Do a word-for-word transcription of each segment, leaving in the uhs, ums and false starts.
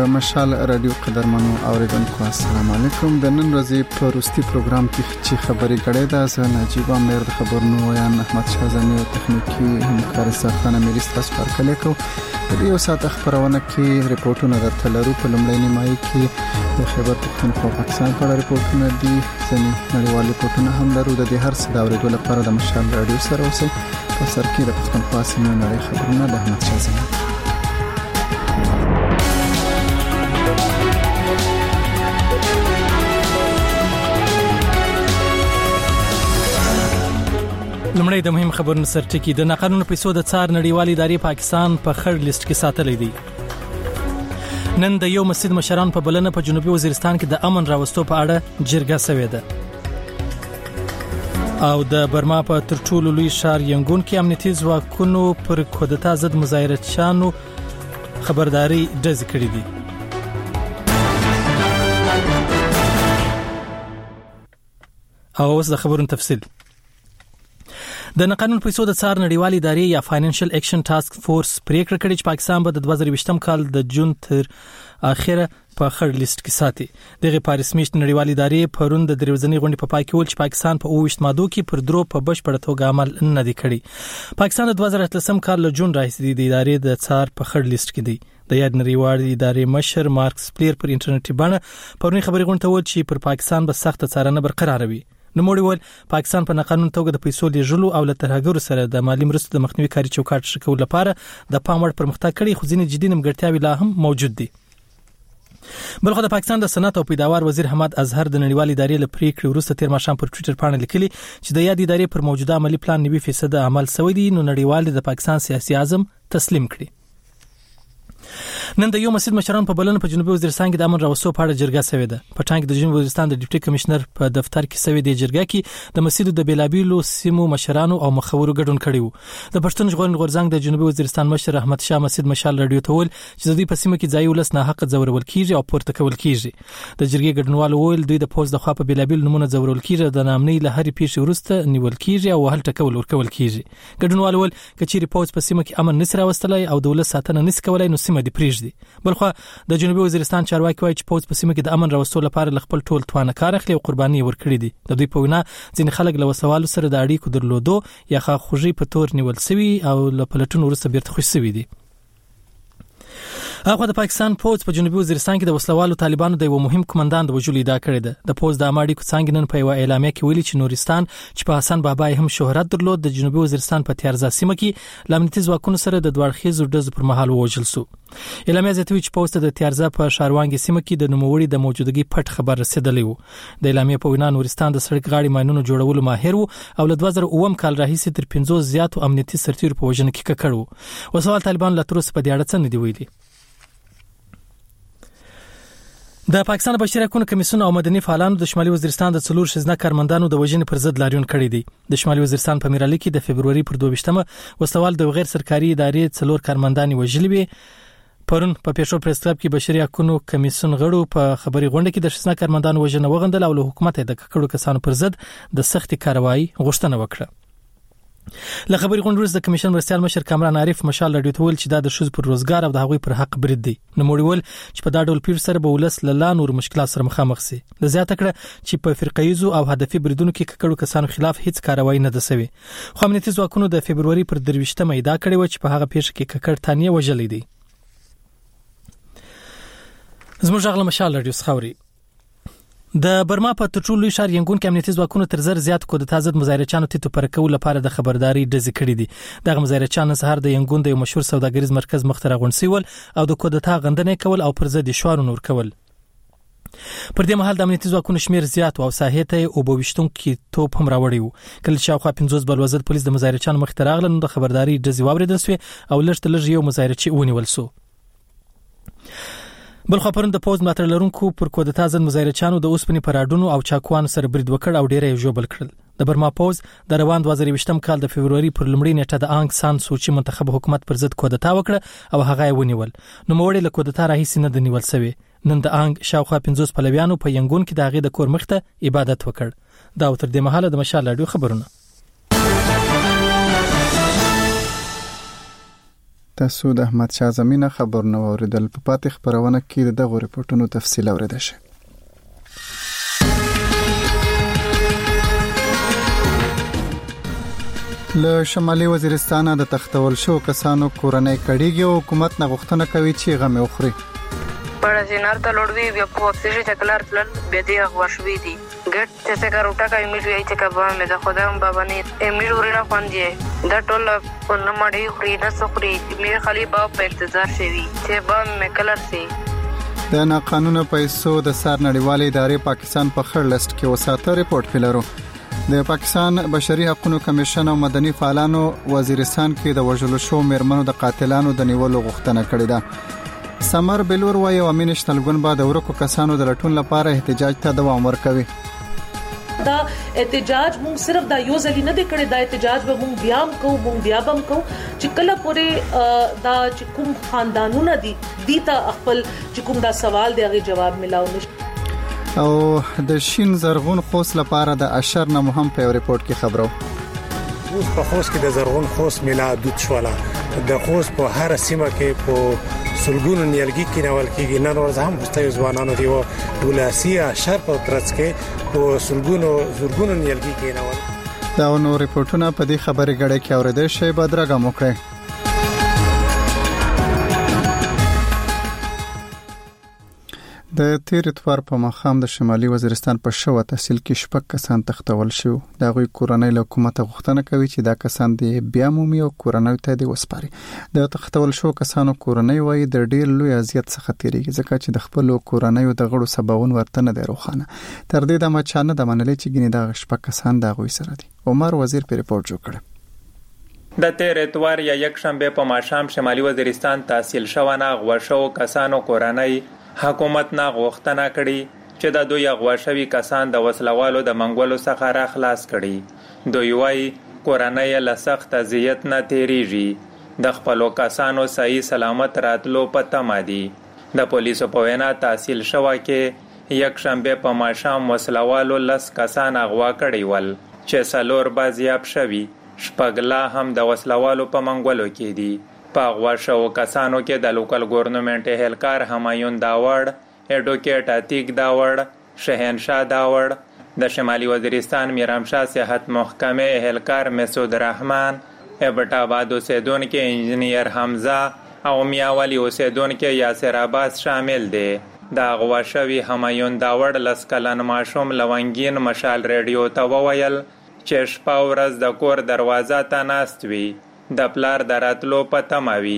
مشال رادیو قدرمنو اوریدونکو السلام علیکم. د نن ورځې په روستي پروګرام کې چې خبرې کړې ده زه نجیب امیر د خبرونو یا احمد شازمی او تخنیکی همکار سرخانه مریض تاسو پر کله کو د یو ساعت خبرونه کې ریپورتونه درته لرو. په لومړی نیمایي کې د خیبر پختونخوا پاکستان په اړه ریپورتونه دي، ځینې نړیوال ریپورتونه هم لرو. د دې هر څه د اوریدو لپاره د مشال رادیو سره اوسئ. په سر کې د پختونخوا سیمې نړۍ خبرونه د احمد شازمی. لمړی د مهم خبرونو سرټکی د ناقانونه پیسو د څار نړیوال ادارې پاکستان په خړ لیست کې ساتلې دي. نن د یو مسجد مشران په بلنه په جنوبي وزیرستان کې د امن راوستو په اړه جرګه شوې ده. او د برما په ترټولو لوی ښار ینګون کې امنیتي ځواکونو پر کودتا ضد مظاهرچیانو خبرداري ډز کړې دي. او اوس د خبرونو تفصیل. د ناقانونه پیسو د څار نړیوال ادارې یا فاینانشل اکشن ټاسک فورس پریکړه کړې چې پاکستان به د دوه زره یوولسم کال د جون تر اخره په خړ لیست کې ساتي. دغه پاریسمیشت نړیوال ادارې پرون د دروځنی غونډې په پای کې ول چې پاکستان په اووه مادو کې پر درو په بشپړه توګه عمل نه دی کړی. پاکستان د دوه زره اتلسم کال له جون راهیسې د ادارې د څار په خړ لیست کې دی. د یاد نړیوال ادارې مشر مارکس پلیر پر انټرنیټي بڼه پرونی خبري غونډه ول چې پر پاکستان به سخت څارنه برقرار وي. نوموړي ول پاکستان په ناقانونه توګه د پیسو لیږلو او له ترهګرو سره د مالی مرستو د مخنیوي کاري چوکاټ ښه کولو لپاره د پام وړ پرمختګ کړی، خو ځینې جدي نیمګړتیاوې لا هم موجود دي. بلخو د پاکستان د صنعت او پیداوار وزیر حماد اظهر د نړیوال ادارې له پریکړې وروسته تیر ماښام پر ټوئیټر باندې لیکلي چې د یاد ادارې پر موجوده عملی پلان نوي فیصد عمل شوی دی، نو نړیوال د پاکستان سیاسي اعظم تسلیم کړي. نن د یو مسجد مشران په بلنه په جنوبي وزیرستان کې د امن راوستو په اړه جرګه شوې ده. په ټانګ د جنوبي وزیرستان د ډیپټي کمشنر په دفتر کې شوې د جرګه کې د مسجد د بیلابیلو سیمو مشرانو او مخورو ګډون کړي وو. د پښتون ژغورنې غورځنګ د جنوبي وزیرستان مشر احمد شاه مسجد مشال رادیو ته ویل چې د دې په سیمه کې ځای ولس نه حق ځورول کیږي او پورته کول کیږي. د جرګې ګډونوالو ویل دوی د پوز د خوا په بیلابیل نمونه ځورول کیږي، د نامنۍ له هرې پیښې وروسته نیول کیږي او وهل ټکول ورکول کیږي. ګډونوالو ویل کچېرې پوز په سیمه کې امن نسي راوستلای او د ولس ساتنه نسي کولای نو سیمه دې پریږدي. بلخو د جنوبي وزیرستان چارواکي وایي چې پوز په سیمه کې د امن راوستلو لپاره ل خپل ټول توانه کار اخلي او قرباني ورکړي دي. د دوی په وینا ځینې خلک له وسوالو سره د اړیکو درلودو یا خاخوږي په تور نیول شوی او له پلټون وروسته بیرته خوشي شوی دي. هغه د پاکستان پوز په جنوبي وزیرستان کې د وسلوالو طالبانو د یو مهم کمانډان د وژلو ادعا کړې ده. د پوز د اماډي کوڅنګ نن په یو اعلامیه کې ویلي چې نورستان چې په حسن بابا هم شهرت درلود د جنوبي وزیرستان په تیارزا سیمه کې لامنیتي ځواکونو سره د دوړخیزو ډزو پر مهال وژل شو. اعلامیه زیاتوي چې پوز ته د تیارزا په شاروانګي سیمه کې د نوموړي د موجودګي پټ خبر رسیدلی وو. د اعلامیه په وینا نورستان د سړک غاړې ماینونو جوړولو ماهر وو او له دوه زره اووه کال راهیسې تر پنځوس زیاتو امنیتي سرتیرو په وژنه کې ککړ وو. وسوال طالبان لا تر اوسه په دې اړه څه نه دی ویلي. د پاکستان بشري حقوقو کمیسیون او مدني فعالانو د شمالي وزیرستان د څلور شزنه کارمندانو د وژنې پر ضد لاریون کړی دی. د شمالي وزیرستان په میرالي کې د فبرवरी پر دوه ویشتمه وسوال د غیر سرکاري ادارې څلور کارمندان وژلي وي. پرون په پېښور پریس کلب کې بشري حقوقو کمیسیون غړو په خبري غونډه کې د شزنه کارمندانو وژنه وغندل او له حکومت د ککړو کسانو پر ضد د سختي کاروایی غوښتنه وکړه. له خبري غونډې وروسته د کمیشن مرستیال مشر کامران عارف مشال رادیو ته ویل چې دا د ښځو پر روزګار او د هغوی پر حق برید دی. نوموړي ویل چې په دا ډول پیر سره به ولس له لا نور مشکلات سره مخامخ شي. د زیاته کړه چې په فرقایزو او هدفي بریدونو کې ککړو کسانو خلاف هیڅ کاروایی نه ده شوې. خو امنیتي ځواکونو د فبرवरी پر درویشتمه ادعا کړې و چې په هغه پیښه کې ککړ تانیه وژلې دي. زموږ غږ له مشال رادیو څخه د برما په ترټولو لوی ښار ینګون کې امنیتي ځواکونو تر زر زیات کودتا ضد مظاهرچیانو ته پر کول لپاره د خبرداري ډزې کړې دي. دغه مظاهرچیان سهار د ینګون د یو مشهور سوداګریز مرکز مخ ته راغونډ شول او د کودتا غندنه کول او پر ضد شعار نور کول. پر دې مهال د امنیتي ځواکونو شمیر زیات او ساحې ته او بوښتونکو توپ هم راوړی وو. کله چې خو پنځوس بلوزد پولیس د مظاهرچیانو مخ ته راغله نو د خبرداري ډزې واوریدل شو او لږ تر لږ یو مظاهرچی ونیول شو. بل خو پرند د پوز ماتر لرونکو پر کودتا ځن مظاهرچیانو د اوسپنې پراډونو او چاکوان سره برید وکړ او ډیره جوړ کړل. د برما پوز د روان دوه زره یوولسم کال د فبرवरी پر لومړۍ نیټه د آنګ سان سوچي منتخب حکومت پر ضد کودتا وکړه او هغه یې ونیول. نو موړې له کودتا راهیسې نه د نیول شوی. نن د آنګ شاوخوا پنځوس پلویانو په ینګون کې د هغې د کور مخته عبادت وکړ. دا تر دې مهاله د مشال رادیو خبرونه. تاسو د احمد شاه زمینه خبرونه اوریدل. په پاتې خبرونه کې دغه ریپورتونو تفصیل اوریدل شي. له شمالي وزیرستان د تختول شو کسانو کورنۍ کډیږي او حکومت نه غوښتنه کوي چې غمه وخوري. پر زینار ته لوړوي بیا په اکسیجن چکلار تل بیا دی غوښوي دي ګټ چې څنګه روټا کوي میږي چې کبا مې د خدام بابا نه امیر ورنه خوندې دا ټول په نمړې خوري نه سخري مې خالي باب په انتظار شوی چې با مې کلر سي. د ناقانونه پیسو د سر نړیوالې ادارې پاکستان په خړ لیست کې وساته ریپورت پیلرو. د پاکستان بشري حقوقو کمیشن او مدني فعالانو وزیرستان کې د وژلو شو مېرمنو د قاتلانو د نیولو غوښتنه کړې ده. سمر بلور وایي او امین شتلګون بعد ورکو کسانو د لټون لپاره احتجاج ته دوام ورکوي. دا احتجاج مونږ صرف دا یو ځلی نه د کړي دا احتجاج به مونږ بیا هم کوو مونږ بیا هم کوو چې کله پورې دا چې کوم خاندانونه دي دي ته خپل چې کوم دا سوال دی هغه جواب ملاو نشي. او د شین زرغون خوست لپاره د اشر نه مهم په ریپورت کې خبرو. اوس په خوست کې د زرغون خوست میلا دود شواله د خوست په هر سیمه کې په سلګونو نیالګي کې نوول کېږي. نن ورځ هم مستوي ځوانانو دی او ولاسیه شر په ترڅ کې په سلګونو زورګونو نیالګي کې نوول. دا نو ریپورتونه په دې خبرې غړې کې اورېدل شي بدرګه موکړي. د تیر اتوار په مخام د شمالي وزیرستان په شوه تحصیل کې شپږ کسان تختول شو. دا غوي کورنۍ له حکومت غوښتنه کوي چې دا کسان د بیا مومي او کورنۍ ته د وسپاري. د تختول شو کسانو کورنۍ وایي د ډیر لوی اذیت څخه تیریږي ځکه چې د خپل کورنۍ د غړو سباون ورته نه دی روخانه. تر دې د مچانه د منلې چې ګینه دا شپږ کسان دا غوي سره دي. عمر وزیر په ریپورت جوړ کړ. د تیر اتوار یا یک شنبه په ماشام شمالي وزیرستان تحصیل شوانه غوښو کسانو کورنۍ حکومت نه غوښتنه کړي چې د دوی غوښوي کسان د وسلوالو د منګولو څخه را خلاص کړي. دوی وايي کورنۍ له سخت اذیت نه تیریږي. د خپلو کسانو صحیح سلامت راتلو په تمه دي. د پولیسو په وینا تحصیل شوه کې یک شنبه په ماشام وسلوالو لس کسان اغوا کړي ول چې څلور بازیاب شوي. شپږ لا هم د وسلوالو په منګولو کې دي. په غوښو کسانو کې د لوکل ګورنمنت اهلکار همایون داوړ، اډوکیټ عتیق داوړ، شهنشاه داوړ، د شمالي وزیرستان میرامشاه صحت محکمه اهلکار مسعود رحمان، ابټ آباد اوسیدونکو انجینیر حمزه او میاولی اوسیدونکو یاسر عباس شامل دي. د غوښوي همایون داوړ لس کلن ماشوم لونګین مشال ریډیو ته وویل چې شپه ورځ د کور دروازه ته ناست وي. د پلار دراتلو په تموي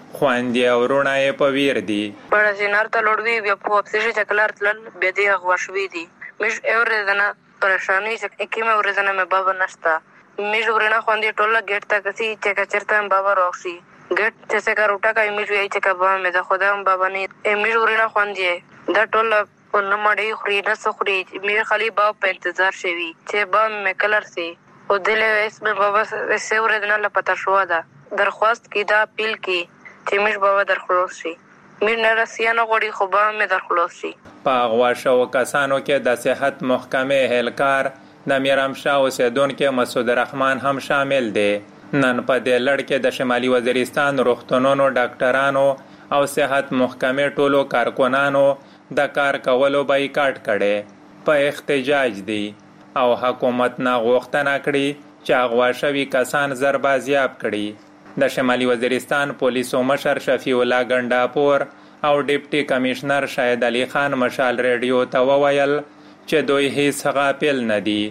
خوندې او رونه یې په ویر دي. پر زینار ته لوړوي بیا په اکسیجن چکلار تل بیا دی غوښوي دي مش اورزنه پریشانی چې کیمه اورزنه مې بابا نشتا مش ورنه خوندې ټوله ګټ ته کسي چې کچرته بابا روښي ګټ چې څنګه روټا کوي مش وی چې کبا مې د خدام بابا نه مش ورنه خوندې دا ټوله په نمړې خوري نه سخري مې خالي باب په انتظار شوی چې با مې کلر سي او دلې اسم بابا سه ورځې نه پتا شو دا درخواست کی دا اپیل کی چې مش بابا درخواست شي میر نه رسیانه غوړي خو به مې درخواست شي. په غوښو کسانو کې د صحت محکمه اهلکار د میرامشاه اوسیدونکو مسعود رحمان هم شامل دي. نن په دې لړ کې د شمالي وزیرستان روغتونونو ډاکټرانو او صحت محکمه ټولو کارکونانو د کار کولو بایکاټ کړي په احتجاج دي او حکومت نه غوښتنه کړي چې غوښوي کسان زر بازیاب کړي. د شمالي وزیرستان پولیسو مشر شفیع الله ګنداپور او ډیپټي کمشنر شاهد علي خان مشال ریډیو ته وویل چې دوی هیڅ غافل نه دي.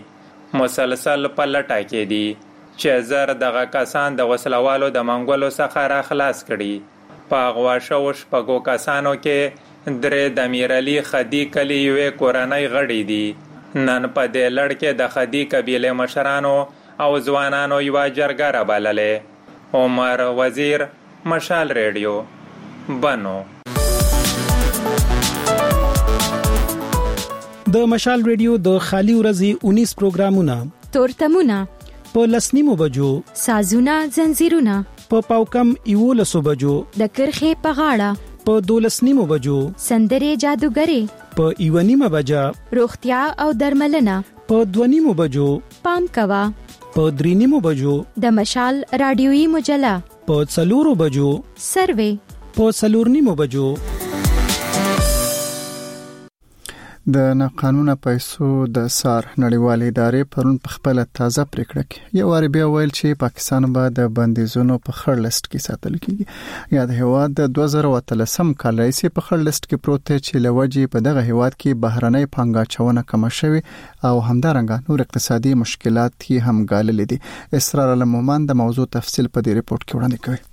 مسلسل په لټه کې دي چې زر دغه کسان د وسلوالو د منګولو څخه را خلاص کړي. په غوښو شپږو کسانو کې درې د میرعلي خدي کلي یوې کورنۍ غړي دي. نن په دې لړ کې د خدي قبیله مشرانو او ځوانانو یو جرګه را بللې. عمر وزیر، مشال ریډیو، بنو. د مشال ریډیو د خالی ورځې انیس پروګرامونه تورتمونه په لسنیمو بجو سازونه زنجیرونه په پاوکم یولسو بجو د کرخې په غاړه په دولسنیمو بجو سندرې جادوګرې په ایونیمه بجا روغتیا او درملنه په دونیمو بجو پام کوا په درینیمو بجو د مشال رادیویی مجله په څلورو بجو سروې په څلور نیمو بجو. د ناقانونه پیسو د سار نړیوال ادارې پرون په خپل تازه پریکړه کې یو وار بیا ویل چې پاکستان به د بندیزونو په خړ لیست کې ساتل کیږي. یا د هواد د دوه زره اتلسم کال رئیس په خړ لیست کې پروت چې لوجې په دغه هواد کې بهرنۍ پانګاچونه کم شوي او همدارنګه نور اقتصادي مشکلات یې هم ګاللې دي. اسرار المومن د موضوع تفصیل په دې ریپورت کې وړاندې کوي.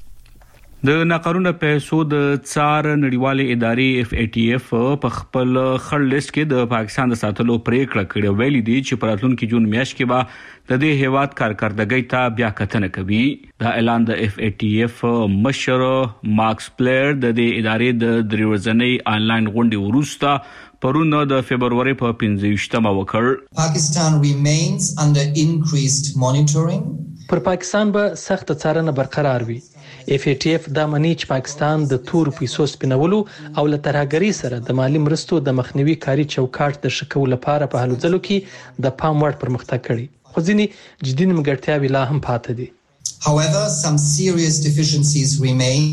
د ناقانونه پیسو د څار نړیوالې ادارې اف ای ټی اف په خپل خړ لیست کې د پاکستان د ساتلو پریکړه کړې ویلي دي چې په راتلونکي جون میاشت کې به د دې هیواد کارکردګۍ ته بیا کتنه کوي. دا اعلان د اف ای ټی اف مشر مارکس پلیر د دې ادارې د درې ورځنۍ آنلاین غونډې وروسته پرون د February په پنځه ویشتمه وکړ. Pakistan remains under increased monitoring. پر پاکستان به سخت څارنه برقرار وي. اف ای ټی اف دا منی چې پاکستان د تور پیسو سپینولو او له ترهګری سره د مالی مرستو د مخنیوي کاری چوکاټ د شکول لپاره په هلو ځلو کې د پام وړ پرمختګ کړي. خو ځینې جدي نیمګړتیاوې لا هم پاتې دي. However, some serious deficiencies remain.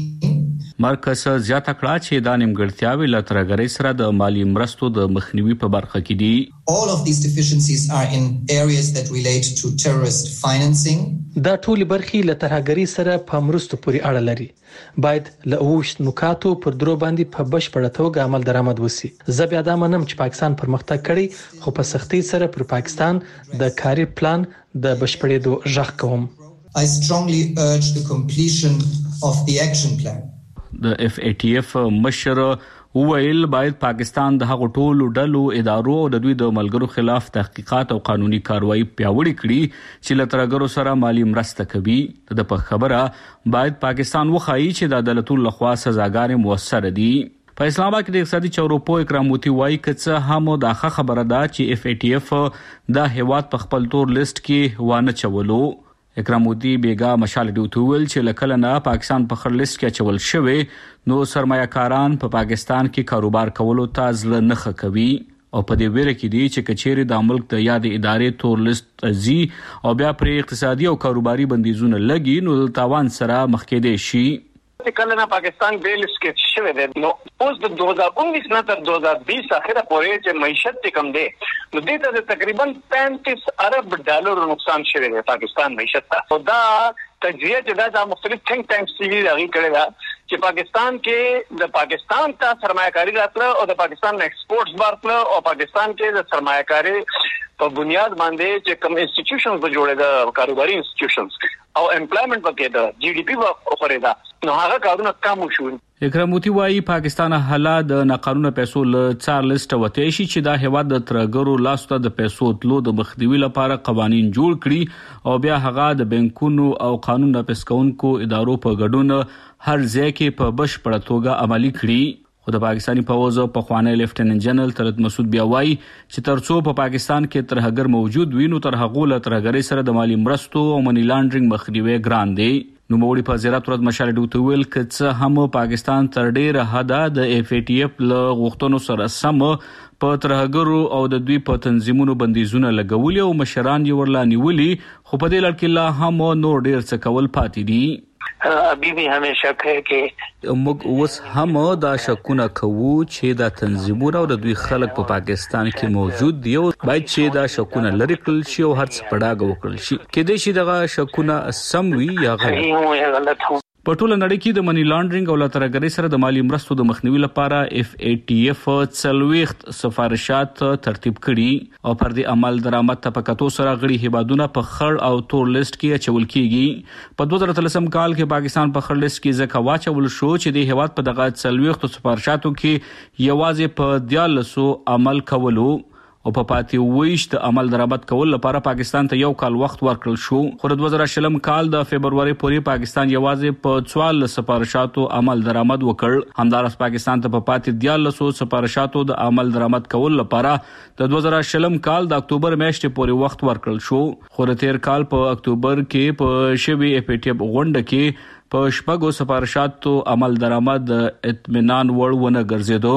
مرکز زیاته کړه چې دا نیمګړتیاوې له ترهګری سره د مالی مرستو د مخنیوي په برخه کې دي. All of these deficiencies are in areas that relate to terrorist financing. دا ټول برخې له ترهګری سره په مرستو پورې اړه لري. باید له اوښت نکاتو پر درو باندې په بشپړه توګه عمل درآمد وسی. زه بیا دا منم چې پاکستان پرمختګ کړي خو په سختۍ سره پر پاکستان د کاري پلان د بشپړېدو ژغ کوم. I strongly urge the completion of the action plan. د اف ای ټی اف مشر وویل باید پاکستان د هغو ټولو ډلو ادارو او د دوی د ملګرو خلاف تحقیقات او قانوني کاروایی پیاوړې کړي چې له ترهګرو سره مالی مرسته کوي. د په خبره باید پاکستان وښایي چې د عدالتونو لخوا سزاګانې موثر دي. په اسلام آباد کې د اقتصادي چارو پوه اکرام موتی وایي که هم دا خبره ده چې اف ای ټی اف دا هیواد په خپل تور لیست کې وانه چولو. اکرام موتی بیگا مشال ډیوټول چې لکه نه پاکستان په خړ لیست کې چول شوی نو سرمایه‌کاران په پاکستان کې کاروبار کولو ته ځل نه کوي او په دې ویره کې دي چې کچېری د ملک د یاد ادارې تور لیست زی او بیا پر اقتصادي او کاروباري بندیزونه لګي نو تاوان سره مخ کې دي شي. کله نه پاکستان بیلس کې شوی دی نو اوس د دوه هزار उन्नीस نه تر دوه هزار बीस اخره پورې چې معیشت کم دی نو دې ته تقریبا پینتیس ارب ډالر نقصان شوی دی پاکستان معیشت ته. او دا تجزیه چې دا مختلف ثینک ټانکس یې راغی کړی دا چې پاکستان کې د پاکستان ته سرمایه‌کاري راتله او د پاکستان ایکسپورټس بارتله او پاکستان کې د سرمایه‌کاري په بنیاد باندې چې کوم انسټیټیوشنز به جوړه دا کاروباري انسټیټیوشنز او امپلایمنٹ وکړه دا جی ډی پی وخوره دا نو هغه کارونه کم شو. اکرام موتی وایي پاکستان حالا د ناقانونه پیسو له څار لیست وته شي چې دا هیواد د ترګرو لاسته د پیسو تلو د مخنیوي لپاره قوانين جوړ کړي او بیا هغه د بانکونو او قانون نافذ کوونکو ادارو په ګډون هر ځای کې په بشپړه توګه عملي کړي. خو د پاکستاني فوج په خوانی لیفټیننټ جنرال طلعت مسعود بیا وایي چې ترڅو په پاکستان کې ترهګر موجود وي نو ترهغو له ترهګری سره د مالی مرستو او منی لانډرینګ مخنیوي ګران دی. نو موړي په زیرات ورځ مشال ډوتویل کڅ هم پاکستان تر ډیره حدا د اف ای ټی اف له غوښتنو سره سم په ترهګرو او د دوی په تنظیمونو بندیزونه لګولي او مشران یې ورلا نیولي خو په دې لړ کې لا هم نور ډیر څه کول پاتې دي. ابي به همې شک ہے کې موږ اوس هم دا شکونه کوو چې دا تنظیمونه او د دوی خلک په پاکستان کې موجود دي او باید چې دا شکونه لري کړل شي او هر څه پړاګ وکړل شي کېدې شي دغه شکونه سم وي یا غلط. په ټوله نړۍ کې د منی لانډرینګ او لاترګری سره د مالی مرستو د مخنیوي لپاره اف ای ټی اف څلويخت سفارشات ترتیب کړي او پر دې عمل درآمد ته پکاتو سره غړي هیوادونه په خړ او تور لیست کې اچول کیږي. په دوه زره اتلسم کال کې پاکستان په خړ لیست کې ځکه واچول شو چې د هیواد په دغه څلويخت سفارشاتو کې یوازې په دیالسو عمل کولو او په پاتې ویشت عمل درآمد کول لپاره پاکستان ته یو کال وخت ورکړل شو. خو د دوه زره شلم کال د February پورې پاکستان یوازې په څوارلس سفارشاتو عمل درآمد وکړ. همدارس پاکستان ته په پاتې دیالسو سفارشاتو د عمل درآمد کول لپاره د دوه زره شلم کال د اکتوبر میاشتې پورې وخت ورکړل شو. خو د تیر کال په اکتوبر کې په شوی اف ای ټی اف غونډه کې په شپږو سفارشاتو عمل درآمد اطمینان وړ ونه ګرځیدو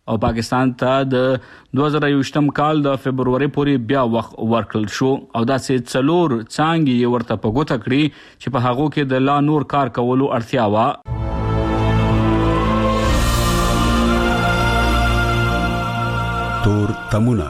او پاکستان ته د دوه زره یوویشتم کال د February پورې بیا وخت ورکړل شو او دا سه څلور څانګې ورته په ګوته کړی چې په هغه کې د لا نور کار کولو اړتیا و. تور تمونه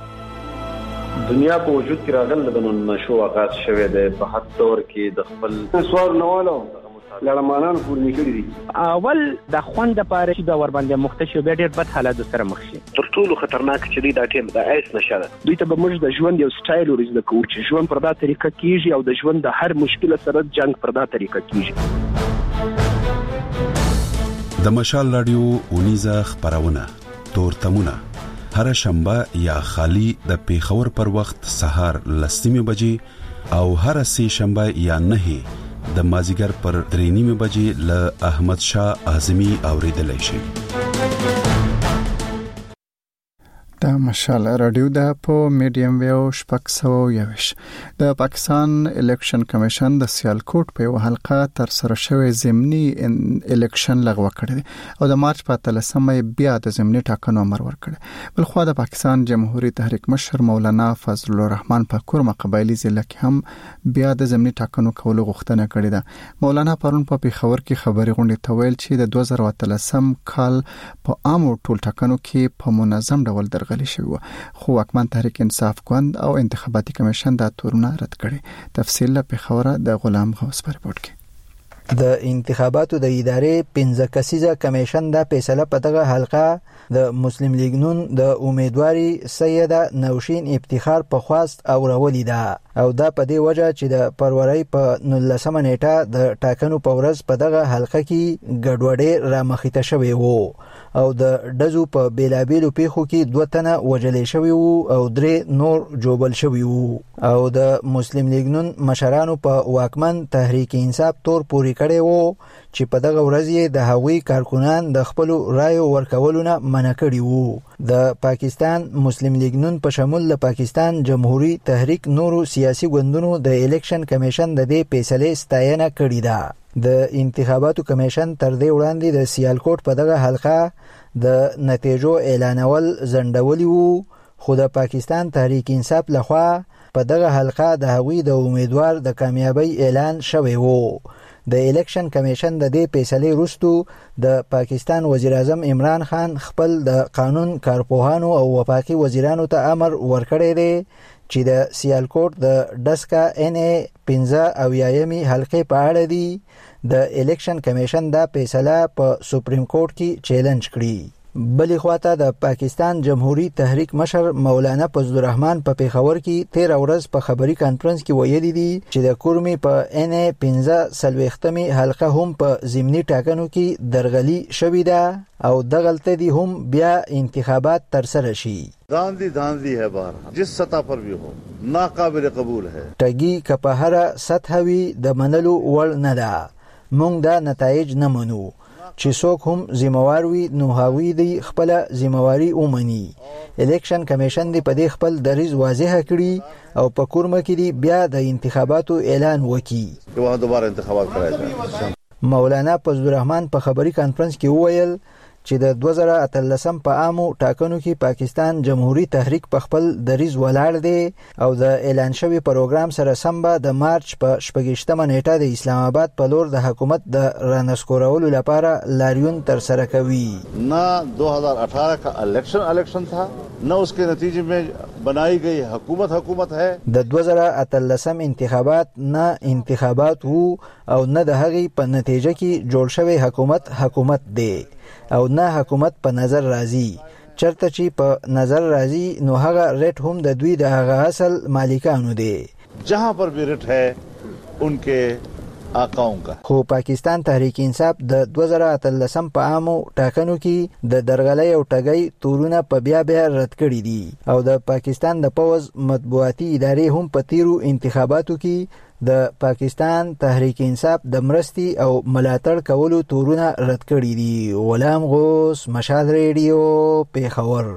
دنیا په وجود کې راغل د نشو آغاز شوه د په حد تور کې د خپل سوال نوالو لړمانان پورنی کړی دي. اول د خوند لپاره چې د ور باندې مختشو به ډېر بد حالات سره مخ شي. تر ټولو خطرناک چې دی دا ټیم د ایس نشه ده. دوی ته به موږ د ژوند یو سټایل ورزده کوو چې ژوند پر دا طریقه کیږي او د ژوند د هر مشکل سره جنگ پر دا طریقه کیږي. د مشال رادیو اونیزه خبرونه تور تمونه هر شنبه یا خالی د پیښور پر وخت سهار لسمه بجې او هر سه شنبه یا نه د مازیګر پر درې نیمه بجې ل احمد شاه اعظمي اوریدلای شي. د مشال رادیو د په میډیم ویو شپږ سوه یوش د پاکستان الیکشن کمیشن د سیالکوټ په یو حلقه تر سره شوی ضمني الیکشن لغوه کړی او د مارچ په اتلسمه بیا د ضمني ټاکنو امر ورکړ. بل خو د پاکستان جمهوریت تحریک مشر مولانا فضل الرحمن په کورما قبایلی ضلع کې هم بیا د ضمني ټاکنو کولو غوښتنه کړې ده. مولانا پرون په پیښور کې خبري غونډه ته ویل چې د دوه زره اتلسم کال په عامو ټول ټاکنو کې په منظم ډول در غلی شوی و خو واکمن تحریک انصاف ګوند او انتخاباتي کمیشن دا تورونه رد کړي. تفصیل په خبره د غلام غوث په رپورت کې. د انتخاباتو د ادارې پنځه کسیزه کمیشن دا فیصله په دغه حلقه د مسلم لیگ نون د امیدواري سیده نوشین افتخار په خواست او راولي ده او دا په دې وجه چې د فروری په نولسمه نیټه د ټاکنو په ورځ په دغه حلقه کې ګډوډي را مخیته شوی وو او د دزو په بیلابیلو پیښو کې دوه تنه وجلې شوی وو او درې نور جوبل شوی وو او د مسلم لیگ نون مشرانو په واکمن تحریک انصاف تور پوری کړي وو چې په دغه ورځ د هغوی کارکونان د خپل رایو ورکولو نه منع کړي وو. د پاکستان مسلم لیگ نون په شمول د پاکستان جمهوریت تحریک نورو سیاسي ګوندونو د الیکشن کمیشن د دې فیصله ستاینه کړې ده. د انتخاباتو کمیشن تر دې وړاندې د سیالکوټ په دغه حلقه د نتیجو اعلانول ځنډولي وو خو د پاکستان تحریک انصاف لخوا په دغه حلقه د هغوی د امیدوار د کامیابی اعلان شوی وو. د الیکشن کمیشن د دې فیصلې وروسته د پاکستان وزیر اعظم عمران خان خپل د قانون کارپوهانو او وفاقي وزیرانو ته امر ورکړی دی چې د سیالکوټ د ډسکا ان ای پنځه او یایمي حلقې په اړه دی د الیکشن کمیشن دا فیصله په سپریم کورټ کې چیلنج کړي. بلی خواته د پاکستان جمهوریت تحریک مشر مولانا فضل الرحمن په پیښور کې تیر ورځ په خبري کانفرنس کې ویلي دي چې د کورمي په ان ای پنځه سلويختمي حلقه هم په ضمني ټاکنو کې درغلي شوې ده او دغلطه دي هم بیا انتخابات تر سره شي. داندی داندی ہے بار جس سطح پر بھی ہو ناقابل قبول ہے. ټګي کپهره سطح وی د منلو وړ نه ده. مونږ دا نتایج نه منو چې څوک هم ذمہوار وي نو هغوی دی خپل ذمہواری ومني. الیکشن کمیشن دی په دې خپل دریض واضح کړي او په کورمه کې دی بیا د انتخاباتو اعلان وکړي چې واه دوباره انتخابات کړای شي. مولانا فضل الرحمن په خبري کانفرنس کې وویل چې د دوه زره اتلسم په عامو ټاکنو کې پاکستان جمهوریت تحریک په خپل دریض ولاړ دی او د اعلان شوی پروګرام سره سم به د مارچ په شپږشتمه نیټه د اسلام آباد په لور د حکومت د رانسکورولو لپاره لاریون تر سره کوي. نه دو هزار اٹھارہ کا الیکشن الیکشن تھا نه اس کے نتیجے میں بنائی گئی حکومت حکومت ہے. د دوه زره اتلسم انتخابات نه انتخابات وو او نه د هغې په نتیجه کې جوړ شوی حکومت حکومت دی او نه حکومت په نظر راځي. چرته چې په نظر راځي نو هغه ریټ هم د دوی د هغه اصل مالکانو دی. جہاں پر بھی ریټ ہے ان کے آقاؤں کا. خو پاکستان تحریک انصاف د دوه زره اتلسم په عامو ټاکنو کې د درغلۍ او ټګۍ تورونه په بیا بیا رد کړي دي او د پاکستان د پوز مطبوعاتي ادارې هم په تیرو انتخاباتو کې د پاکستان تحریک انصاف د مرستي او ملاتړ کولو تورونه رد کړي دي. غلام غوث، مشال ریډیو، پیښور.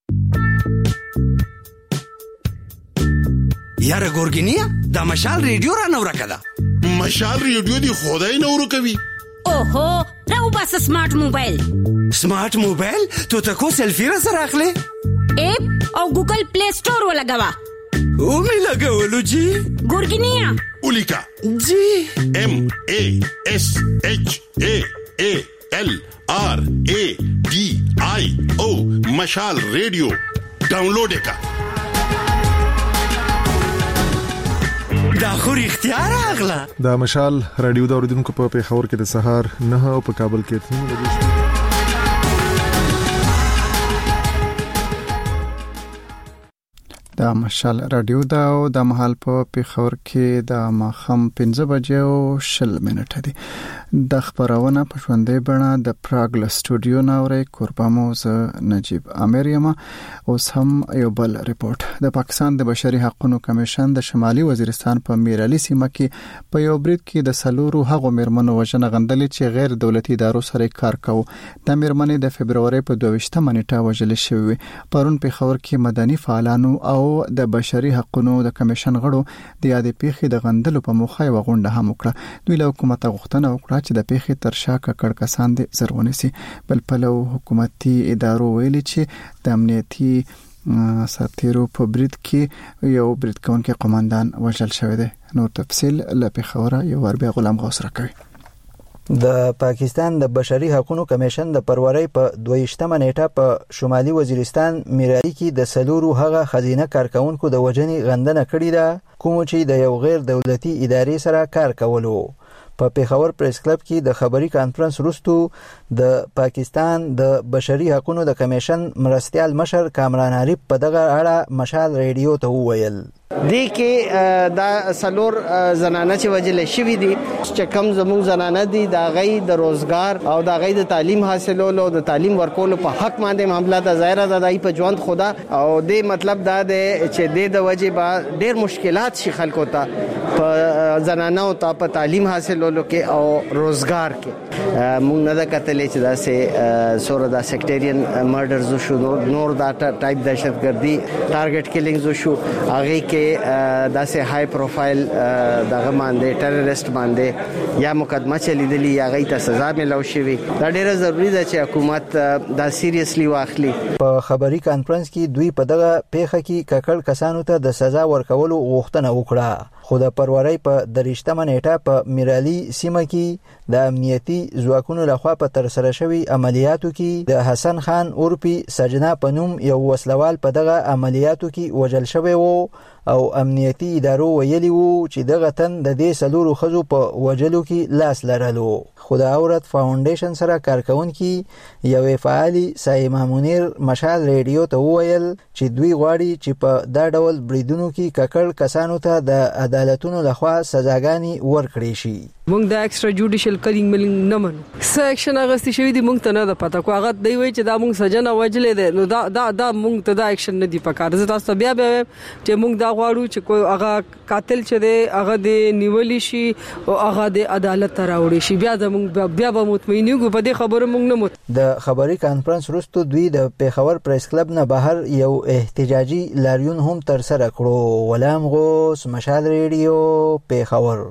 یاره ګورګینیا دا مشال ریډیو را نو راکړه. مشال ریډیو دی خدای نو ورکوي. اوهو راو بس سمارټ موبایل. سمارټ موبایل تو تکو سیلفی را سره اخلي؟ اپ او ګوګل پلی سٹور ولګوا. او می لګولو جی. ګورګینیا. اولیکا. جی. ام ا اس اچ ا ا ال آر ا डी आई او مشال ریډیو ډاونلوډ کا. دا خو اختیار اغلا. دا مشال رادیو دا اوریدونکو په پیښور کې د سهار نه او په کابل کې تنو لګیږي. دا مشال رادیو دا او د محل په پیښور کې د ماخم پنځه بجې او شل منټه دي. د خبرونه په شوندې بڼه د پراګ له سټوډیو ناوړې قربامو ز نجیب امریما. اوس هم یو بل ریپورت. د پاکستان د بشري حقوقو کمیشن د شمالي وزیرستان په میرعلی سیمه کې په یو برید کې د سلورو هغو میرمنو وژنه غندلې چې غیر دولتي ادارو سره کار کوي. د میرمنې د February په دوه ویشتمه نیټه وژل شوې. پرون پیښور کې مدني فعالانو او د بشري حقوقو د کمیشن غړو د یادې پیښې د غندلو په موخه یو غونډه هم وکړه. دوی له حکومت غوښتنه وکړه چې د پیښې تر شا ککړ کسان دي زرغونی سي. بل پلو حکومتي ادارو ویلي چې د امنیتي سرتیرو په برید کې یو برید کوونکی قومندان وژل شوی دی. نور تفصیل له پیښوره یو ور بیا غلام غوث راکوي. د پاکستان د بشري حقوقو کمیشن د فروری په دوه ویشتمه نیټه په شمالي وزیرستان میرعلی کې د سلورو هغه خزینه کارکونکو د وژنې غندنه کړې ده کوم چې د یو غیر دولتي ادارې سره کار کولو. په پیښور پریس کلب کې د خبري کانفرنس وروسته د پاکستان د بشري حقوقو د کمیشن مرستيال مشر کامران عارف په دغه اړه مشال ریډیو ته وویل. دی کې دا سلور زنانه چې وجل شوی دي چې کم زموږ زنانه دي دا غي د روزګار او دا غي د تعلیم حاصلولو د تعلیم ورکولو په حق باندې معاملہ د ظاهره د دای په ژوند خدا او د مطلب دا دی چې د وجه با ډېر مشکلات شي خلکو ته په زنانه او ته په تعلیم حاصلولو کې او روزګار کې مونږ نه دا کتلې چې دا سه سوره دا سیکټریان مرډرز شو نور دا ټایپ دهشتګردي ټارګټ کیلینګز شو هغه کې داسې های پروفایل دغه باندې ټیرریست باندې یا مقدمه چلیدلی یا غي ته سزا ملو شوی. دا ډیره ضروری ده چې حکومت دا سیریسلی واخلي. په خبري کانفرنس کې دوی په دغه پیښه کې ککړ کسانو ته د سزا ورکولو غوښتنه وکړه. خو د فروری په دریشتمه نیټه په میرعلی سیمه کې د امنیتي ځواکونو لخوا په تر سره شوی عملیاتو کې د حسن خان اورپی سجنا پنوم یو وسلوال په دغه عملیاتو کې وژل شوی وو او امنیتي ادارو ویلي وو چې دغه تن د دې سلورو خزو په وجلو کې لاس لرلو. خو د عورت فاونډیشن سره کارکونکي یو فعالي سایما منیر مشال ریډیو ته وویل چې دوی غواړي چې په دا ډول بریدونو کې ککړ کسانو ته د عدالتونو لخوا سزاګانی ورکړي شي. مونږ د ایکسترا جوډیشل کلینګ ملینګ نه منو. څه اکشن اغستې شوی دی مونږ ته نه ده پته. کو هغه دی وی چې دا مونږ سجنه وجلې ده نو دا دا دا مونږ ته دا اکشن نه دی پکار. زه تاسو بیا بیا چې مونږ دا غواړو چې کوئی هغه قاتل چې دی هغه د نیولې شي او هغه د عدالت ته راوړي شي. بیا د مونږ بیا به مطمئن یو په دې خبره مونږ نه مت. د خبري کانفرنس وروسته دوی د پیښور پریس کلب نه بهر یو احتجاجي لاریون هم تر سره کړو. غلام غوث مشال ریډیو پیښور.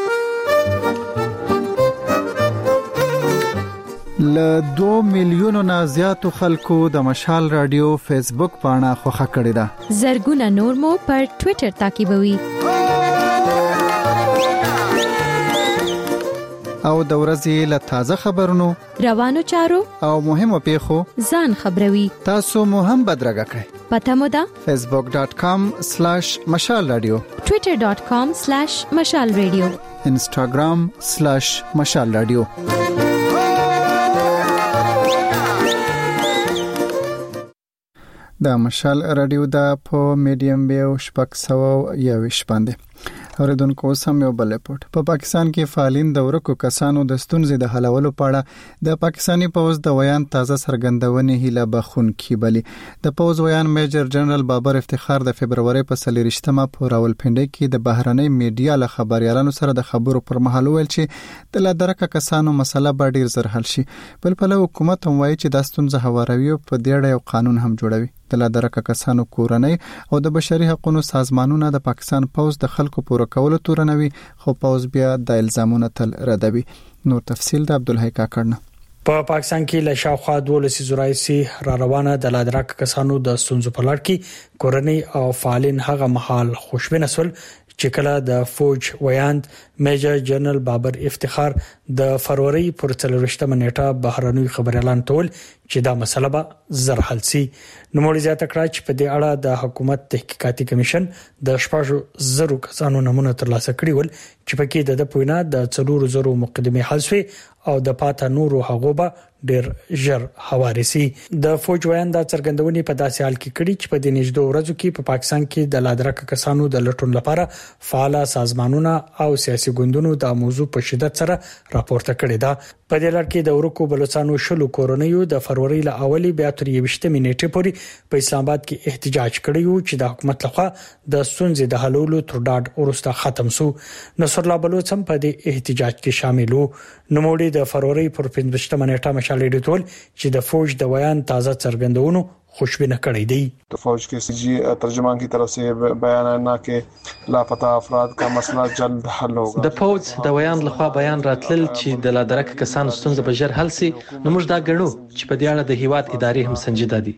ل دوه میلیونو نه زیاتو خلکو د مشال رادیو فیسبوک پاڼه خوښه کړې ده. زرګونه نور مو پر ټوئیټر تعقیبوي. او د ورځې له تازه خبرونو روانو چارو او مهمو پیښو ځان خبروي. تاسو مو هم بدرګه کړئ. پته مو ده facebook dot com slash mashal radio twitter dot com slash mashal radio instagram slash mashal radio. دا مشال رادیو دا په میډیم ویو شپږ سوه یوویشت باندې اوریدونکو سم یو بل ریپورت. په پاکستان کې فعالین د ورکو کسانو د ستونزې د حلولو په اړه د پاکستانی پوز د ویان تازه سرګندونې هیله بخونکي بلی. د پوز ویان میجر جنرال بابر افتخار د February په څلورشتمه په راولپنډي کې د بهرنۍ میډیا له خبريالانو سره د خبرو پر مهال ویل چې د لادرکه کسانو مسله به ډیر زر حل شي. بل په حکومت هم وایي چې د ستونزې هواروي په دې اړه یو قانون هم جوړوي. د لادرکه کسانو کورنۍ او د بشري حقوقو سازمانونو د پاکستان پوز د خلکو پوره کولو تورنوي، خو پوز بیا د الزامونو تل ردوي. نور تفصیل د عبدالحی کاکړ. په پاکستان کې له شاوخوا دولس زورایسي را روانه د لادرکه کسانو د ستونزو په لړ کې کورنۍ او فعالین هغه مهال خوشبینه سول چې کله د فوج ویاند میجر جنرال بابر افتخار د فروری پر څلورشتمه نیټه بهرنوي خبريالان ټول چې دا مسله به زر حل سي. نو مولي زیاته کړه چې په دې اړه د حکومت تحقیقاتي کمیشن د شپږ زرو کسانو نمونه ترلاسه کړي ول چې پکې د پوینا د څلور زرو مقدمه حل شوی او د پاته نورو هغه به ډیر ژر حوارسي. د فوج ویاند د څرګندونې په داسې حال کې کړي چې په دې نږدې ورځو کې په پاکستان کې د لادرکه کسانو د لټون لپاره فعال سازمانونه او سیاسي ګوندونو د موضوع په شدت سره راپورته کړي ده. په دې لړ کې د ورکو بلوچستانو شلو کورونیو د فروری له اولی بیا تر یوشتمې نیټې پورې په اسلام آباد کې احتجاج کړی و چې د حکومت لخوا د ستونزې د حلولو تر ډاډ ورسته ختم سو. نصر الله بلوچ هم په دې احتجاج کې شامل وو. نوموړي د فروری پر پنځمه نیټه مشال لیدل چې د فوج د ویان تازه څرګندونو خوشبینه کړی دی. तो फौज के सीजी तर्जुमान की तरफ से बयान आना कि लापता अफराद का मसला जल्द हल होगा. د فوج د ویان لخوا بیان راتلل چې د لادرکه کسانو ستونزې به ژر حل سي. نو موږ دا ګڼو چې په دې اړه د هیواد ادارې هم سنجیده دي.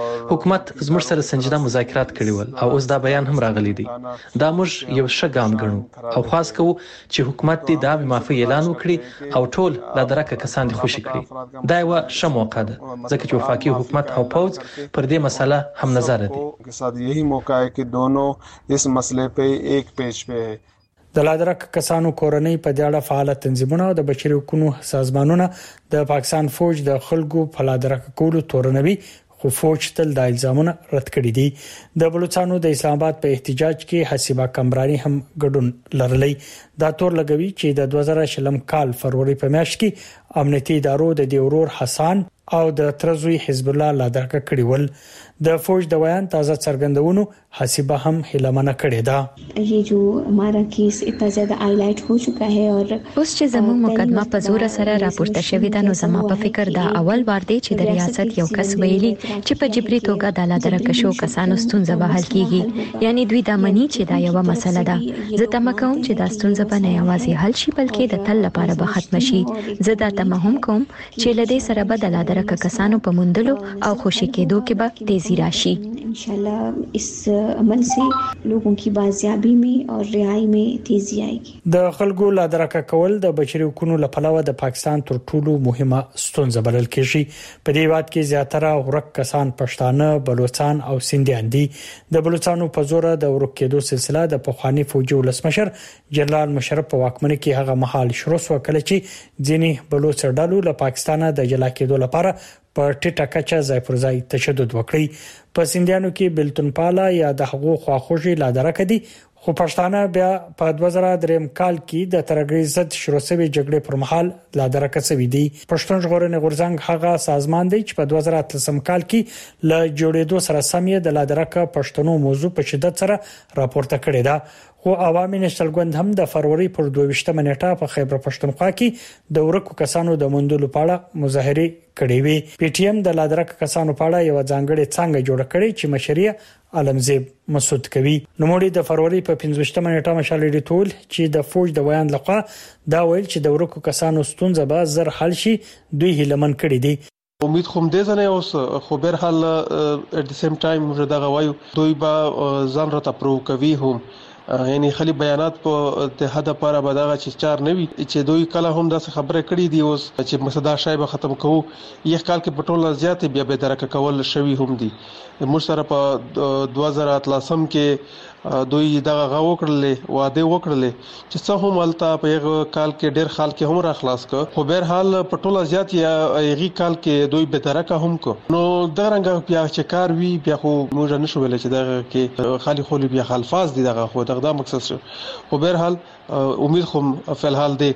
حکومت زموږ سره سنجیده مذاکرات کړي ول او اوس دا بیان هم راغلی دی. دا موږ یو ښه ګام ګڼو او خاص کوو چې حکومت دې دا معافي اعلان وکړي او ټول لادرکه کسان دې خوشی کړي. دا یو ښه موقع ده ځکه چې وفاقي حکومت او پوز پر دې مسله هم نظر دي. के साथ यही मौका है कि दोनों इस मसले पे एक पेज पे है. د لادرکه کسانو کورنۍ په دې اړه فعال تنظیمونه او د بشري حقوقو سازمانونه د پاکستان فوج د خلکو په لادرکه کولو تورنوي، خو فوج تل د الزامونو رد کړی دي. د بلوچستانو د اسلام آباد په احتجاج کې حسیبه کمرانی هم ګډون لرلی. دا تور لګوي چې د دوه زره شلم کال فروری په میاشت کې امنیتي ادارو د دیورور حسن او د ترزوی حزب الله لادرکه کړی ول. د فوج د ویان تازه څرګندونو حسیبه هم هلمنه کړې ده. ये जो हमारा केस इतना ज्यादा हाईलाइट हो चुका है और اوس چې زموږ مقدمه په زور سره راپورته شوې ده، نو زما په فکر دا اول وار دی چې د ریاست یو کس ویلي چې په جبري توګه د لادرکه شو کسانو ستونزه به حل کیږي. یعنی دوی دا مني چې دا یو مسله ده. زه تمه کوم چې دا ستونزه به نه یوازې حل شي بلکې د تل لپاره به ختم شي. زه دا تمه هم کوم چې لدې سره به د لادرکه کسانو په موندلو او خوشی کېدو کې به تیزی راشي. इंशाल्लाह इस अमल से लोगों की बाजियाबी में और रिहाई में तेजी आएगी. د خلکو لادرکه کول د بشري حقوقو لپاره د پاکستان تر ټولو مهمه ستونزه بلل کېږي. په دې وخت کې زیاتره ورک کسان پښتانه، بلوچستان او سندhiان دي. د بلوچستانو په زور د ورک کېدو سلسله د پخوانی فوجي ولسمشر جنرال مشرف په واکمنۍ کې هغه مهال شروع شو کله چې ځینی بلوچ ډلو له پاکستانه د جلا کېدو لپاره په ټیټه کچه ځای پر ځای تشدد وکړي. په سندhiانو کې بلتون پالا یا د حقوق خواخوږي لادرکه دي، خو پښتانه بیا په دوه زره درې کال کې د ترګری ضد شروع شوی جګړې پر مهال لادرکه شوی دي. پښتون ژغورنې غورځنګ هغه سازمان دی چې په دوه زره اتلسم کال کې ل جوړېدو سره سمې د لادرکه پښتنو موضوع په شدت سره راپورته کړی ده. خو عوامي نشل ګوند هم د فروری پر دوه نیټه په خیبر پښتونخوا کې د ورکو کسانو د موندلو په اړه مظاهره کړې وي. پی ټی ایم د لادرکه کسانو په اړه یو ځانګړی څنګه جوړ کړي چې مشریه علمزیب مسعود کوي. نوموړي د فروری په پنځمه نیټه مشالې ډیټول چې د فوج د ویان لخوا دا ویل چې د ورکو کسانو ستونزه به زر حل شي دوی هلمن کړي دي. امید خو دې ځنه اوس خو بهر حال ات د سیم ټایم موږ دا غوايو دوی به ځان راته پرو کوي هم یعنی خلی بیانات په اتحاد لپاره به دا چې چار نه وي چې دوی کله هم دا خبره کړې دي اوس چې مسدا شایبه ختم کوو. یو کال کې پټول زیات بیا به درک کول شوی هم دي. موږ سره په دوه زره اتلسم کې دوی دغه غو کړلې واده وکړلې چې څه هم ولته په یو کال کې ډېر خال کې هم را خلاص ک. خو بهر حال پټول زیات یا یغي کال کې دوی به درک هم کو. نو دا رنګ بیا چې کار وی بیا خو موږ نشو ویل چې دغه کې خالي خولي بیا خلفاز دي دغه خو دغه مقصد شو. خو بهر حال امید خو په الحال دی